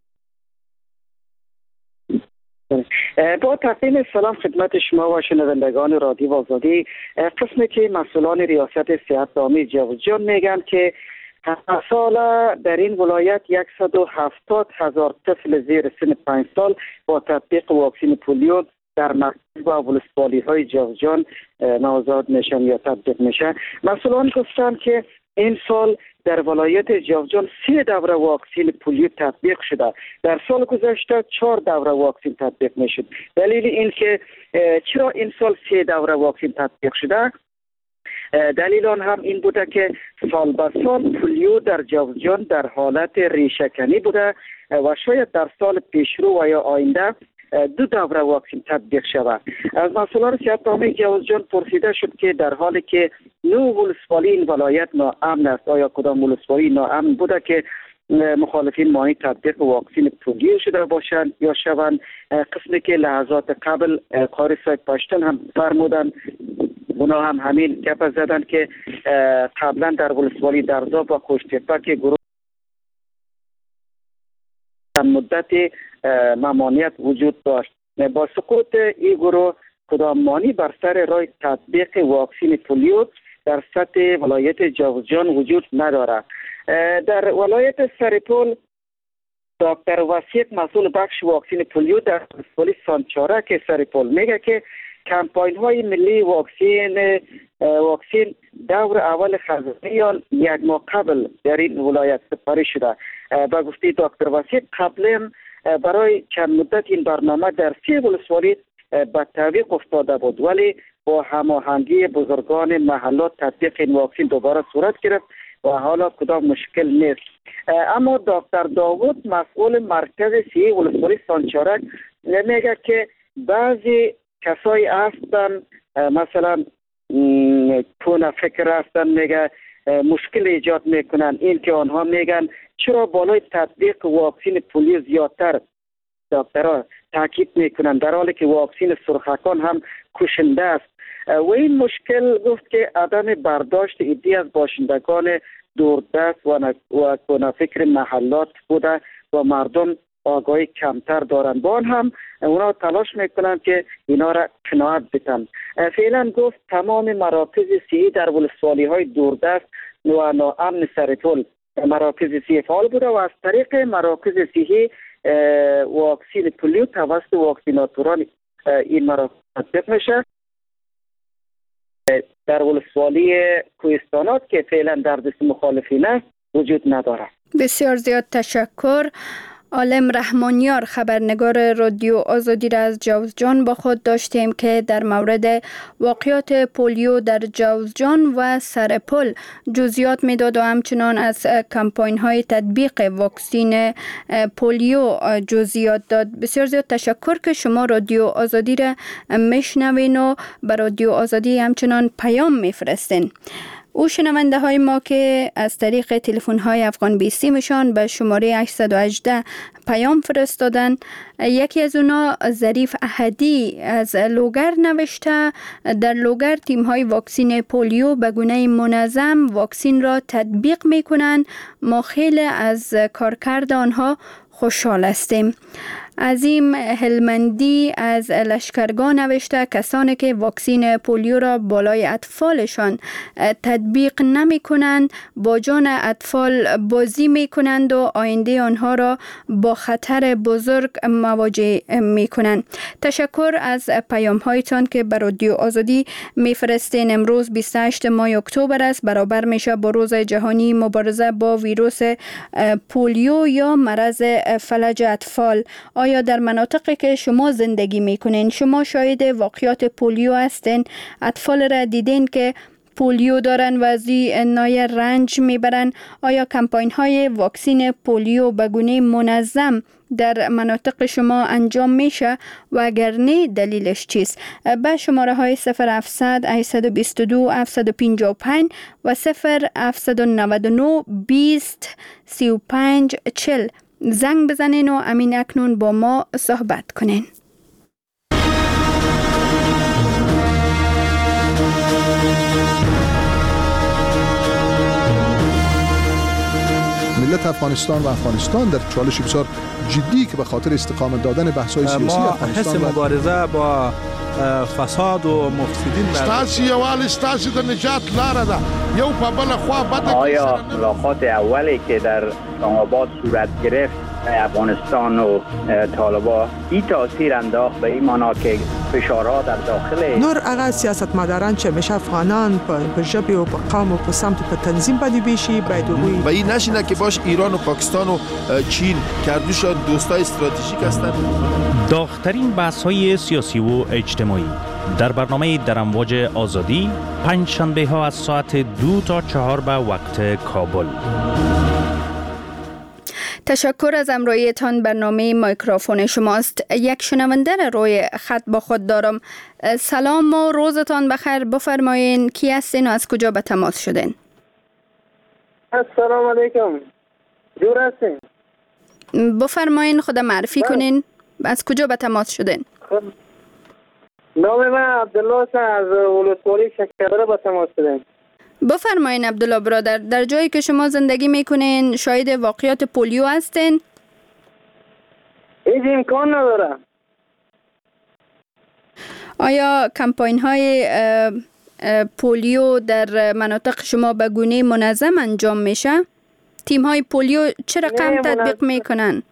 S18: با تقدیم سلام خدمت شما و شنوندگان رادیو آزادی. قسمی که مسئولان ریاست صحت عامه جوزجان میگن که هر سال در این ولایت 170,000 طفل زیر سن 5 سال با تطبیق واکسن پولیو در مرکز و ولسوالی های جوزجان نوزاد میشن یا تطبیق میشه. مسئولان گفتند که این سال در ولایت جوزجان 3 دوره واکسن پولیو تطبیق شده. در سال گذشته 4 دوره واکسن تطبیق میشد. دلیل این که چرا این سال 3 دوره واکسن تطبیق شده، دلیل آن هم این بوده که سال به سال پولیو در جوزجان در حالت ریشه‌کنی بوده و شاید در سال پیشرو و یا آینده 2 دوره واکسن تطبیق شود. از مسئولان صحت عامه جوزجان پرسیده شد که در حالی که 9 ولسوالی این ولایت ناامن است، آیا کدام ولسوالی ناامن بوده که مخالفین مانع تطبیق واکسن پولیو شده باشند یا شوند؟ قسمی که لحظات قبل قاری صاحب پشتن هم فرمودن، اونا هم همین گپ زدن که قبلا در ولسوالی درزاب و خوشتپه که گروه مدت ممانعت وجود داشت، با سقوط این گروه کدام مانع بر سر راه تطبیق واکسن پولیو در سطح ولایت جوزجان وجود ندارد. در ولایت سرپل دکتر وسیق مسئول بخش واکسن پولیو در ولسوالی سانچارک سرپل میگه که کمپاین های ملی واکسن دور اول خزانه یک ماه قبل در این ولایت سپاری شده. با گفته دکتر وسیق قبلا برای چند مدت این برنامه در 3 ولسوالی به تعویق افتاده بود، ولی با هماهنگی بزرگان محلات تطبیق این واکسن دوباره صورت گرفت و حالا کدام مشکل نیست. اما دکتر داوود مسئول مرکز صحی ولسوالی سانچارک میگه که بعضی کسایی هستن مثلا تون فکر هستن، میگه مشکل ایجاد میکنن. این که آنها میگن چرا بالای تطبیق واکسن پولیو زیادتر دکترها تاکید میکنن در حالی که واکسن سرخکان هم کشنده است. و این مشکل گفت که عدم برداشت عده‌ای از باشندگان دوردست و کنافکر محلات بوده و مردم آگاهی کمتر دارند. با آن هم اونا تلاش میکنن که اینا را قناعت بدن. فعلا گفت تمام مراکز صحی در ولسوالی های دوردست و ناامن سرپل مراکز صحی فعال بوده و از طریق مراکز صحی واکسن پولیو توسط واکسیناتوران این مراکز تطبیق میشه. در ولسوالی کوهستانات که فعلا در دست مخالفین است وجود نداره.
S6: بسیار زیاد تشکر. عالم رحمانیار خبرنگار رادیو آزادی را از جوزجان با خود داشتیم که در مورد واقعات پولیو در جوزجان و سرپل جزئیات میداد و همچنان از کمپاین های تطبیق واکسین پولیو جزئیات داد. بسیار زیاد تشکر که شما رادیو آزادی را میشنوین و به رادیو آزادی همچنان پیام میفرستین. او شنونده های ما که از طریق تلفن های افغان 20 مشان به شماره 818 پیام فرستادن، یکی از اونا ظریف احدی از لوگر نوشته در لوگر تیم های واکسین پولیو به گونه منظم واکسین را تطبیق می کنند. ما خیلی از کارکرد آنها خوشحال هستیم. عظیم هلمندی از لشکرگاه نوشته کسانی که واکسین پولیو را بالای اطفالشان تطبیق نمی کنند با جان اطفال بازی می کنند و آینده آنها را با خطر بزرگ مواجه می کنند. تشکر از پیام هایتان که بر رادیو آزادی می فرستین. امروز 28 ماه اکتبر است، برابر میشه با روز جهانی مبارزه با ویروس پولیو یا مرض فلج اطفال. آیا در مناطقی که شما زندگی میکنین شما شاهد واقعات پولیو هستین؟ اطفال را دیدین که پولیو دارن و از این نایه رنج میبرن؟ آیا کمپاین های واکسین پولیو به گونه منظم در مناطق شما انجام میشه و اگر نه دلیلش چیست؟ به شماره های 0700 822 755 و 0799 20 35 40 زنگ بزنین و امین اکنون با ما صحبت کنین.
S19: ملت افغانستان و افغانستان در چالش بسیار جدی که به خاطر استقامت دادن بحث‌های سیاسی افغانستان
S20: حس مبارزه با فساد و مفسدین
S21: ستاسي یوال ستاسي د نجات لاره ده یو په بل خوا بده.
S22: آیا ملاقات اولی که در اسلام آباد صورت گرفت افغانستان و طالبان این تاثیر انداخت به این معنا که فشارها در داخل
S23: نور اغا سیاستمداران چې مشه افغانان په ژبه او په قوم او په سمت په تنظیم باندې بشي باید
S21: و این نشینه که باش ایران و پاکستان و چین کردوشان دوستای استراتژیک هستند.
S24: داغ‌ترین بحث‌های سیاسی و اجتماعی در برنامه در امواج آزادی پنج شنبه ها از ساعت 2 تا 4 به وقت کابل.
S6: تشکر از همراهیتان. برنامه میکروفون شماست. یک شنونده را روی خط با خود دارم. سلام و روزتان بخیر. بفرمایین کی هستین و از کجا به تماس شدین؟
S15: السلام علیکم. جور هستین؟
S6: بفرمایین خود معرفی کنین. از کجا به تماس شدین؟
S15: نام من عبدالله از ولسوالی شکرپره به تماس شدین.
S6: بفرمایین عبدالله برادر، در جایی که شما زندگی میکنین شاهد واقعات پولیو هستین؟
S15: هیچ امکان نداره.
S6: آیا کمپاین های پولیو در مناطق شما به گونه منظم انجام میشه؟ تیم های پولیو چه رقم تطبیق میکنن؟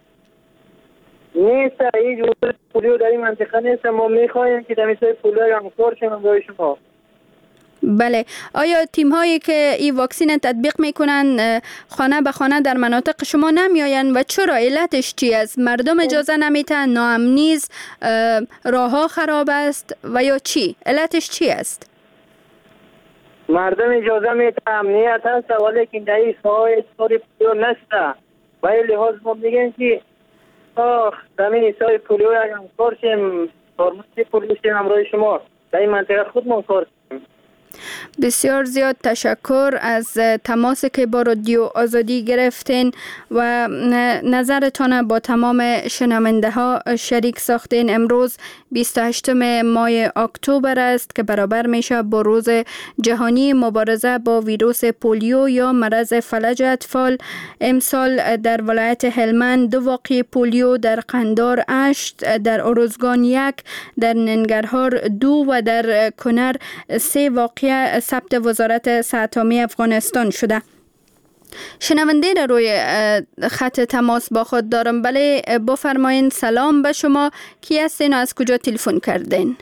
S15: نیست، هیچ پولیو در این منطقه نیست. ما میخوایم که دمیسای پولیو همکار شما برای شما.
S6: بله. آیا تیم هایی که این واکسین تطبیق میکنن خانه به خانه در مناطق شما نمیاین و چرا؟ علتش چی است؟ مردم اجازه نمیتن، ناامنی است، راه ها خراب است و یا چی؟ علتش چی است؟
S15: مردم اجازه میتن، امنیت هست، ولی که در این ساهای پولیو نشته. و این لحاظ ما میگن که زمین سای پولیو هم کار شیم، فرموزی پولیو شیم همراه شما در این منطقه خود ما کار شیم.
S6: بسیار زیاد تشکر از تماس که با رادیو آزادی گرفتین و نظرتان با تمام شنونده ها شریک ساختین. امروز 28 ماه اکتبر است که برابر میشه با روز جهانی مبارزه با ویروس پولیو یا مرض فلج اطفال. امسال در ولایت هلمند 2 واقعه پولیو، در قندار 8، در ارزگان 1، در ننگرهار 2 و در کنر 3 واقعه ثبت وزارت صحت عامه افغانستان شده. شنونده را روی خط تماس با خود دارم. بله بفرمایین. سلام به شما. کی هستین و از کجا تلفن کردین؟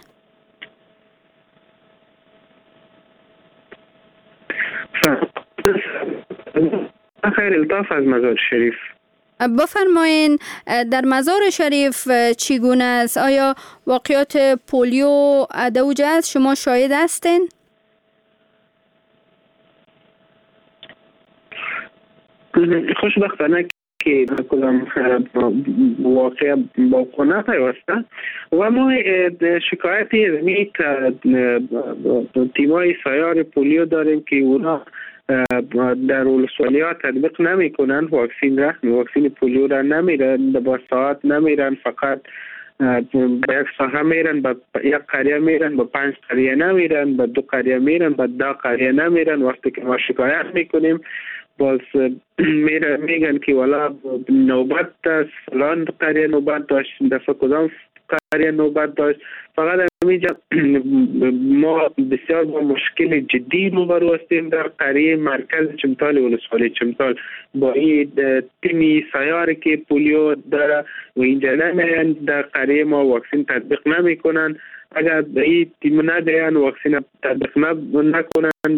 S25: خیر الطاف از مزار شریف.
S6: بفرمایین در مزار شریف چگونه است؟ آیا واقعیات پولیو دوجه است؟ شما شاهد هستین؟
S15: خوشبختانه که کدام واقع با خونه پیوسته و ما شکایتی تیمای سیار پولیو داریم که اونا در ولسوالی‌ها تطبیق نمی کنن واکسین پولیو را نمیرن، با ساعت نمیرن، فقط به یک ساحه میرن، به یک قریه میرن، به 5 قریه نمیرن، به 2 قریه میرن، به 10 قریه نمیرن. وقتی که ما شکایت میکنیم باز میگن که والا نوبت است، فلان قریه نوبت داشت، دفعه کدام قریه نوبت داشت. فقط همینجا ما بسیار با مشکل جدی روبرو هستیم در قریه مرکز چمتال ولسوالی چمتال با این تیمی سیاری که پولیو داره و اینجا نمیرن، در قریه ما واکسین تطبیق نمی کنن. اگر به این تیم ندهن واکسین تطبیق نکنن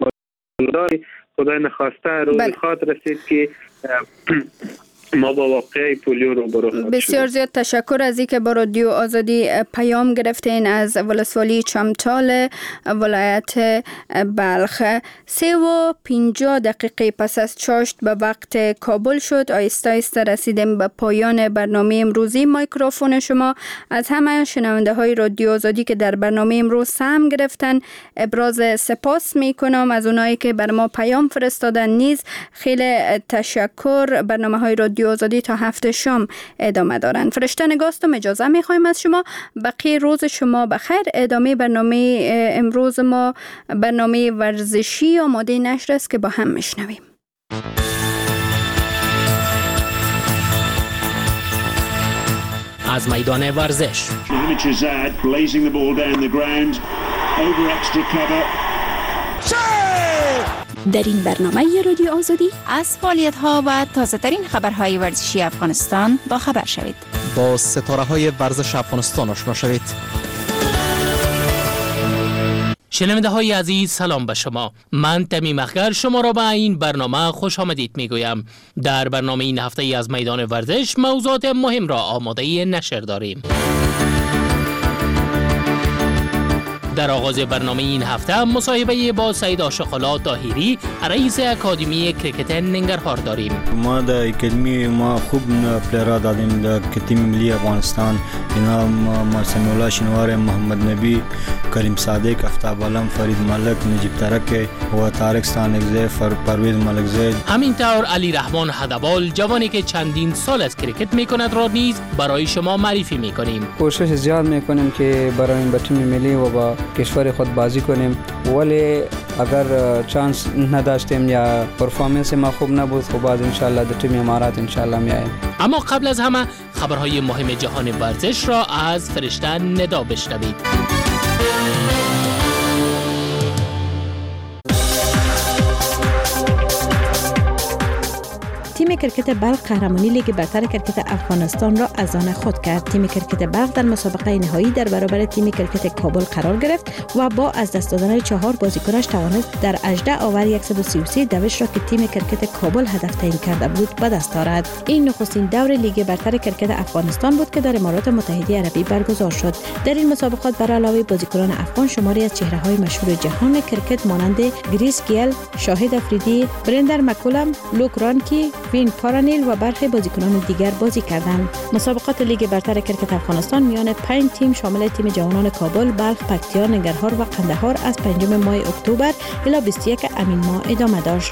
S15: خدای نخواسته روز خاطر رسید که ما با واقعی پولیو رو برو.
S6: بسیار زیاد تشکر از اینکه با رادیو آزادی پیام گرفتین از ولسوالی چمتال ولایت بلخ. 3:50 پس از چاشت به وقت کابل شد. آیسته آیسته رسیدیم به پایان برنامه امروزی میکروفون شما. از همه شنونده های رادیو آزادی که در برنامه امروز سهم گرفتن ابراز سپاس می کنم. از اونایی که بر ما پیام فرستادن نیز خیلی تشکر. برنامه های رادیو آزادی تا 7 شام ادامه دارند. فرشته نگاستم اجازه میخوایم از شما. بقیه روز شما بخیر. ادامه برنامه امروز ما برنامه ورزشی آماده نشر است که با هم میشنویم.
S3: از میدان ورزش
S1: در این برنامه رادیو آزادی از فعالیت‌ها و تازه‌ترین خبرهای ورزشی افغانستان با خبر شوید.
S2: با ستاره‌های ورزش افغانستان آشنا شوید.
S3: شنونده های عزیز سلام به شما. من تمیم اخگر شما را به این برنامه خوش آمدید میگویم. در برنامه این هفته ای از میدان ورزش موضوعات مهم را آماده نشر داریم. در آغاز برنامه این هفته مصاحبه با سید عاشق‌الله طاهری رئیس اکادمی کرکت ننگرهار داریم.
S7: ما در اکادمی ما خوب پلیرها دادیم در تیم ملی افغانستان. اینا محسن الله شنوار، محمد نبی، کریم صادق، افتاب علم، فرید ملک، نجیب ترک و طارق ستانکزی، پرویز ملکزی.
S3: همینطور علی رحمان هدبال جوانی که چندین سال از کرکت میکند را نیز برای شما معرفی میکنیم.
S8: کوشش زیاد میکنیم که برای این تیم ملی و با کشور خود بازی کنیم، ولی اگر چانس نداشتیم یا پرفورمنس ما خوب نبود خب باز انشالله در تیم امارات انشالله میایم.
S3: اما قبل از همه خبرهای مهم جهان ورزش را از فرشته ندا بشنوید.
S1: تیم کرکت بلخ قهرمانی لیگ برتر کرکت افغانستان را از آن خود کرد. تیم کرکت بلخ در مسابقه نهایی در برابر تیم کرکت کابل قرار گرفت و با از دست دادن 4 بازیکنش توانست در 18 آور 133 دوش را که تیم کرکت کابل هدف تعیین کرده بود به دست آورد. این نخستین دور لیگ برتر کرکت افغانستان بود که در امارات متحده عربی برگزار شد. در این مسابقات بر علاوه بازیکنان افغان شماری از چهره‌های مشهور جهان کرکت مانند گریس گیل، شاهد افریدی، برندر مکولم، لوک رانکی، وین کارانیل و برخی بازیکنان دیگر بازی کردند. مسابقات لیگ برتر کرکت افغانستان میان 5 تیم شامل تیم جوانان کابل، بلخ، پکتیا، ننگرهار و قندهار از 5 ماه اکتبر الی 21 امین ماه ادامه داشت.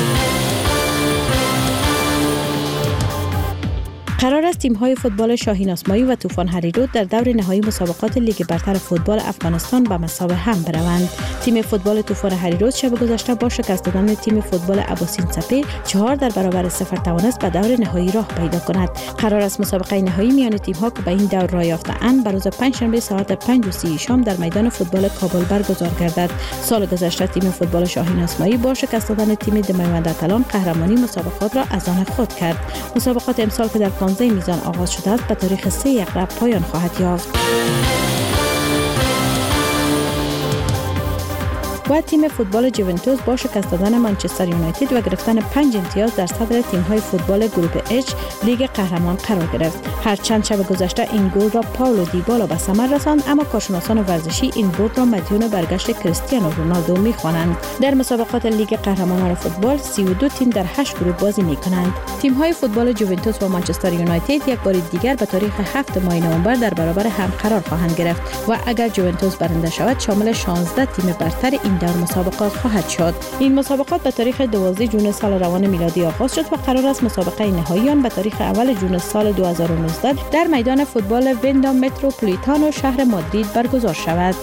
S1: قرار است تیم‌های فوتبال شاهین آسمایی و طوفان هریرود در دور نهایی مسابقات لیگ برتر فوتبال افغانستان به مسابقه هم بروند. تیم فوتبال طوفان هریرود شب گذشته با شکست دادن تیم فوتبال اباسین سپه 4 در برابر 0 توانست به دور نهایی راه پیدا کند. قرار است مسابقه نهایی میان تیم‌ها که به این دور راه یافته‌اند بر روز پنجشنبه ساعت 5:30 شام در میدان فوتبال کابل برگزار گردد. سال گذشته تیم فوتبال شاهین آسمایی با شکست دادن تیم دمیونداتلان قهرمانی مسابقات را از آن خود کرد. مسابقات امسال که در 15 میزان آغاز شده است به تاریخ 3 یکرب پایان خواهد یافت. و تیم فوتبال جوونتوس با شکست دادن منچستر یونایتد و گرفتن 5 امتیاز در صدر تیم‌های فوتبال گروه اچ لیگ قهرمان قرار گرفت. هر چند شب گذشته این گل را پائولو دیبالا به ثمر رساند، اما کارشناسان ورزشی این برد را مدیون برگشت کریستیانو رونالدو می‌خوانند. در مسابقات لیگ قهرمانان فوتبال 32 تیم در 8 گروه بازی می‌کنند. تیم‌های فوتبال جوونتوس و منچستر یونایتد یک بار دیگر به تاریخ 7 ماه نوامبر در برابر هم قرار خواهند گرفت و اگر جوونتوس برنده شود شامل 16 تیم برتر این دور مسابقات خواهد شد. این مسابقات به تاریخ 12 جون سال روان میلادی آغاز شد و قرار است مسابقه نهایی آن به تاریخ اول جون سال 2019 در میدان فوتبال وندا متروپولیتانو شهر مادرید برگزار شود.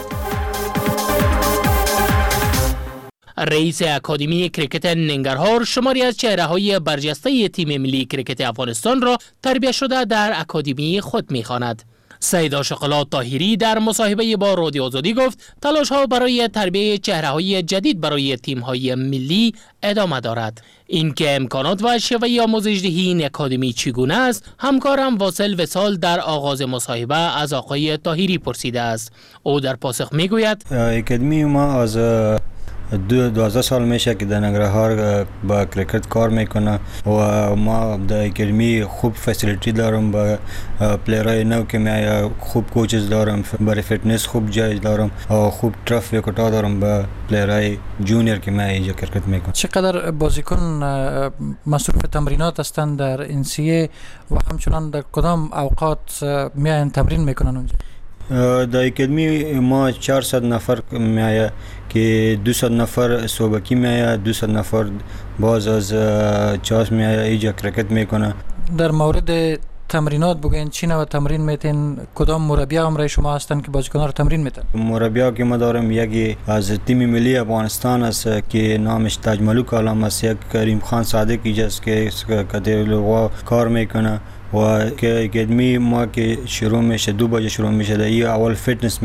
S3: رئیس اکادمی کرکت ننگرهار شماری از چهره‌های برجسته تیم ملی کرکت افغانستان را تربیت شده در اکادمی خود می‌خواند. سید شقلات طاهری در مصاحبه با رادیو آزادی گفت تلاش‌ها برای تربیت چهره‌های جدید برای تیم‌های ملی ادامه دارد. اینکه امکانات و شیوه آموزش‌دهی این اکادمی چگونه است، همکارم واصل وصال در آغاز مصاحبه از آقای طاهری پرسیده است. او در پاسخ می‌گوید
S7: اکادمی ما از 12 سال میشه که در ننگرهار با کرکت کار میکنه و ما در اکادمی خوب فسیلیتی دارم، با پلیرای نو که می خوب کوچز دارم، برای فیتنس خوب جای دارم و خوب ترف وکتا دارم با پلیرای جونیور که می اینجا کرکت میکنم.
S4: چقدر بازیکن مصروف تمرینات هستند در NCA و همچنان در کدام اوقات میاین تمرین میکنن اونجا؟
S7: در اکادمی ما 400 نفر میایه که 200 نفر صوبکی میایه، 200 نفر باز از چاس میایه اینجا کرکت میکنه.
S4: در مورد تمرینات بگوین چی نوع تمرین میتین؟ کدام مربی امرای شما هستن که بازیکن‌ها رو تمرین میتن؟
S7: مربی که ما دارم یکی از تیم ملی افغانستان است که نامش تاج ملوک عالم است، یک کریم خان صادق است که کدیلو کار میکنه و که اکادمی ما که شروع میشه 2 بجه شروع میشه. در این اول فیتنس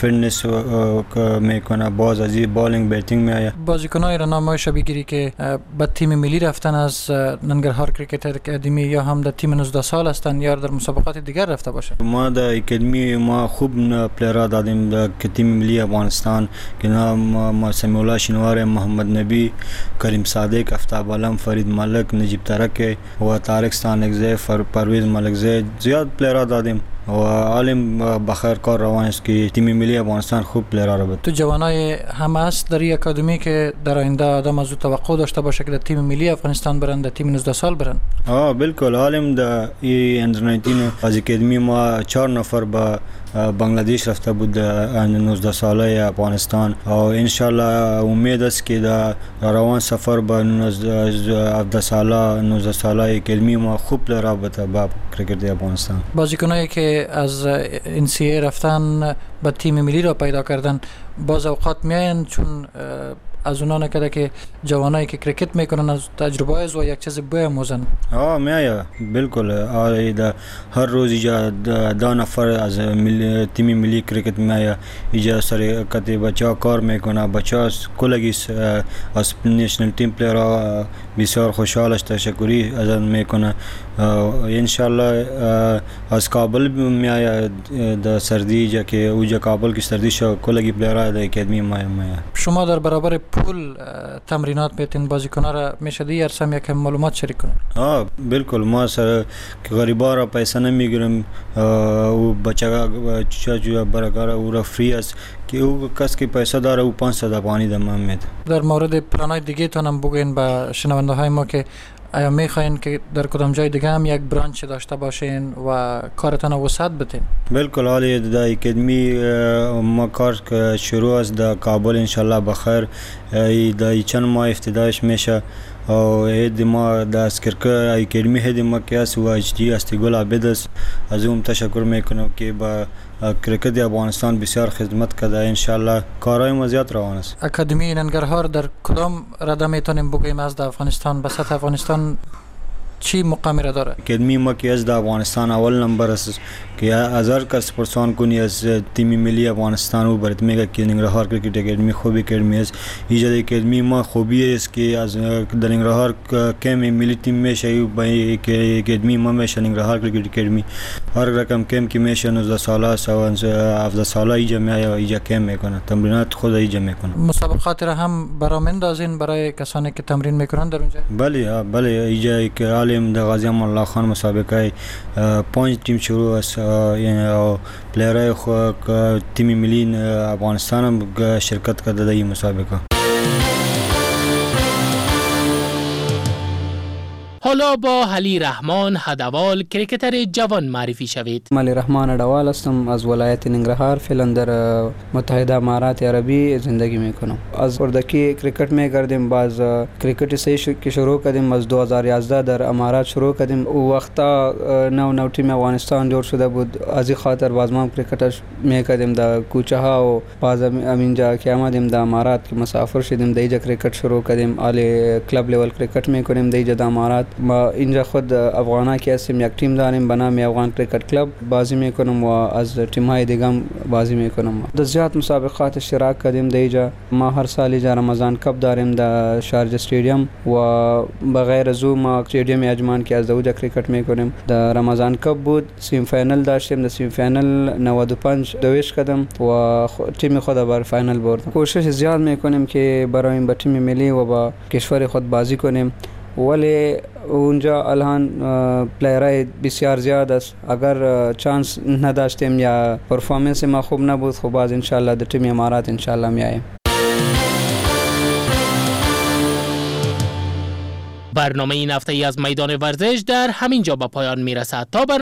S7: میکنه، باز از این بالینگ بیتینگ میایه.
S4: بازیکنای را نامش بگیری که به تیم ملی رفتن از ننگرهار کرکت اکادمی یا هم در تیم 19 سال هستن یا در مسابقات دیگر رفته باشه؟
S7: ما در اکادمی ما خوب پلیرها دادیم در تیم ملی افغانستان که نام سمیع الله شینوار، محمد نبی، کریم صادق، افتاب علم، فرید ملک، نجیب ترک و طارق ستانکزی، پرویز ملکزی، زیاد پلیرها دادیم و عالم بخیر کار روان است که تیم ملی افغانستان خوب پلیرها رو بده.
S4: تو جوانای همه است در این اکادمی که در آینده آدم از او توقع داشته باشه که در تیم ملی افغانستان برن، در تیم 19 سال برن؟
S7: بالکل. عالم در این اندر 19 از اکادمی ما 4 نفر با بنگلادیش رفته بود در 19 ساله افغانستان و انشالله امید است که در روان سفر با 19 ساله اکادمی ما خوب پلیرها بده با کرکت افغانستان.
S4: بازیکنایی که از NCA رفتن به تیم ملی را پیدا کردن باز اوقات میاین، چون از اونا نکده که جوانایی که کرکت میکنن از تجربه از و یک چیز بیاموزن.
S7: میایه بالکل. هر روز اینجا 2 نفر از تیم ملی کرکت میایه اینجا سر کتی بچه کار میکنه. بچه کلگی از نیشنل تیم پلیرها بسیار خوشحالش تشکری از میکنه. انشالله از کابل میایه در سردی اینجا که اوجا کابل کی سردی شو کلگی پلیرها در اکادمی میایه.
S4: شما در برابر پول تمرینات میتین بازیکن‌ها را میشه دیگر سم یک معلومات شریک کنید؟
S7: بالکل. ما سر که غریبا را پیسه نمیگیریم و بچه چه برکار او را فری است که او کس که پیسه داره او 500 افغانی دم میده.
S4: در مورد پلان‌های دیگه تونم بگین با شنونده های ما که آیا میخواین که در کدام جای دیگه هم یک برانچ داشته باشین و کارتان وسعت بدین؟
S7: بالکل. حالی در اکادمی ما کار شروع است در کابل انشالله بخیر در چند ماه افتتاحش میشه و هد ما در اسکرکه اکادمی هد ما که است و HG استیگل عابد است. از اون تشکر میکنم که با کرکت افغانستان بسیار خدمت کرده. انشالله کارهای ما زیاد روان است.
S4: اکادمی ننگرهار در کدام رده میتونیم بگوییم از افغانستان به سطح افغانستان چی مقامی را داره؟
S7: اکیدمی ما که از در افغانستان اول نمبر است که 1000 کس پرسان کنی از تیم ملی افغانستان و برات میگه که ننگرهار کرکٹ اکیدمی خوبی اکیدمی است. ایجاد اکیدمی ما خوبی است که از در ننگرهار کم ملی تیم میشه و اکیدمی ما میشه ننگرهار کرکٹ اکیدمی هر رقم کم که میشه 19 ساله 17 ساله ایجا میایه ایجا کم میکنه تمرینات خود ایجا میکنه.
S4: مسابقات را هم برای مندازین برای کسانی که تمرین میکنن در اونجا؟
S7: بله ایجا که عالم د غازی امان الله خان مسابقه 5 تیم شروع است یعنی پلیرای خو تیم ملی افغانستان هم شرکت کرده در این مسابقه.
S3: حالا با علی رحمان هدوال کرکتر جوان معرفی شوید.
S8: علی رحمان هدوال هستم از ولایت ننگرهار، فعلا در متحده امارات عربی زندگی میکنم. از اردکی کرکٹ میگردیم، باز کرکٹ سه که شروع کردیم از 2011 در امارات شروع کردیم. او وقتا نو تیم افغانستان جوړ شده بود، از این خاطر باز ما کرکٹ میکردیم در کوچه ها و باز امینجا که آمدیم در امارات که مسافر شدیم در اینجا کرکٹ شروع کردیم. علی کلب لیول کرکٹ میکنیم در اینجا در امارات. ما اینجا خود افغانا که هستیم یک تیم داریم به نام افغان کرکٹ کلب بازی میکنم و از تیم های دیگه هم بازی میکنم. در زیاد مسابقات اشتراک کردیم در اینجا. ما هر سال اینجا رمضان کپ داریم در شارجه استادیوم و بغیر از اون ما استادیوم اجمان که از اونجا کرکٹ میکنیم. در رمضان کپ بود سیم فینال داشتیم، در سیم فینال 95 دویش کردم و تیم خود بر فینال برد. کوشش زیاد میکنیم که برای این تیم ملی و با کشور خود بازی کنیم، ولی اونجا الان پلیرای بسیار زیاد است. اگر چانس نداشتیم یا پرفورمنس ما خوب نبود خب باز انشالله در تیم امارات انشالله میاییم.
S3: برنامه این هفته ای از میدان ورزش در همین جا به پایان میرسد. تا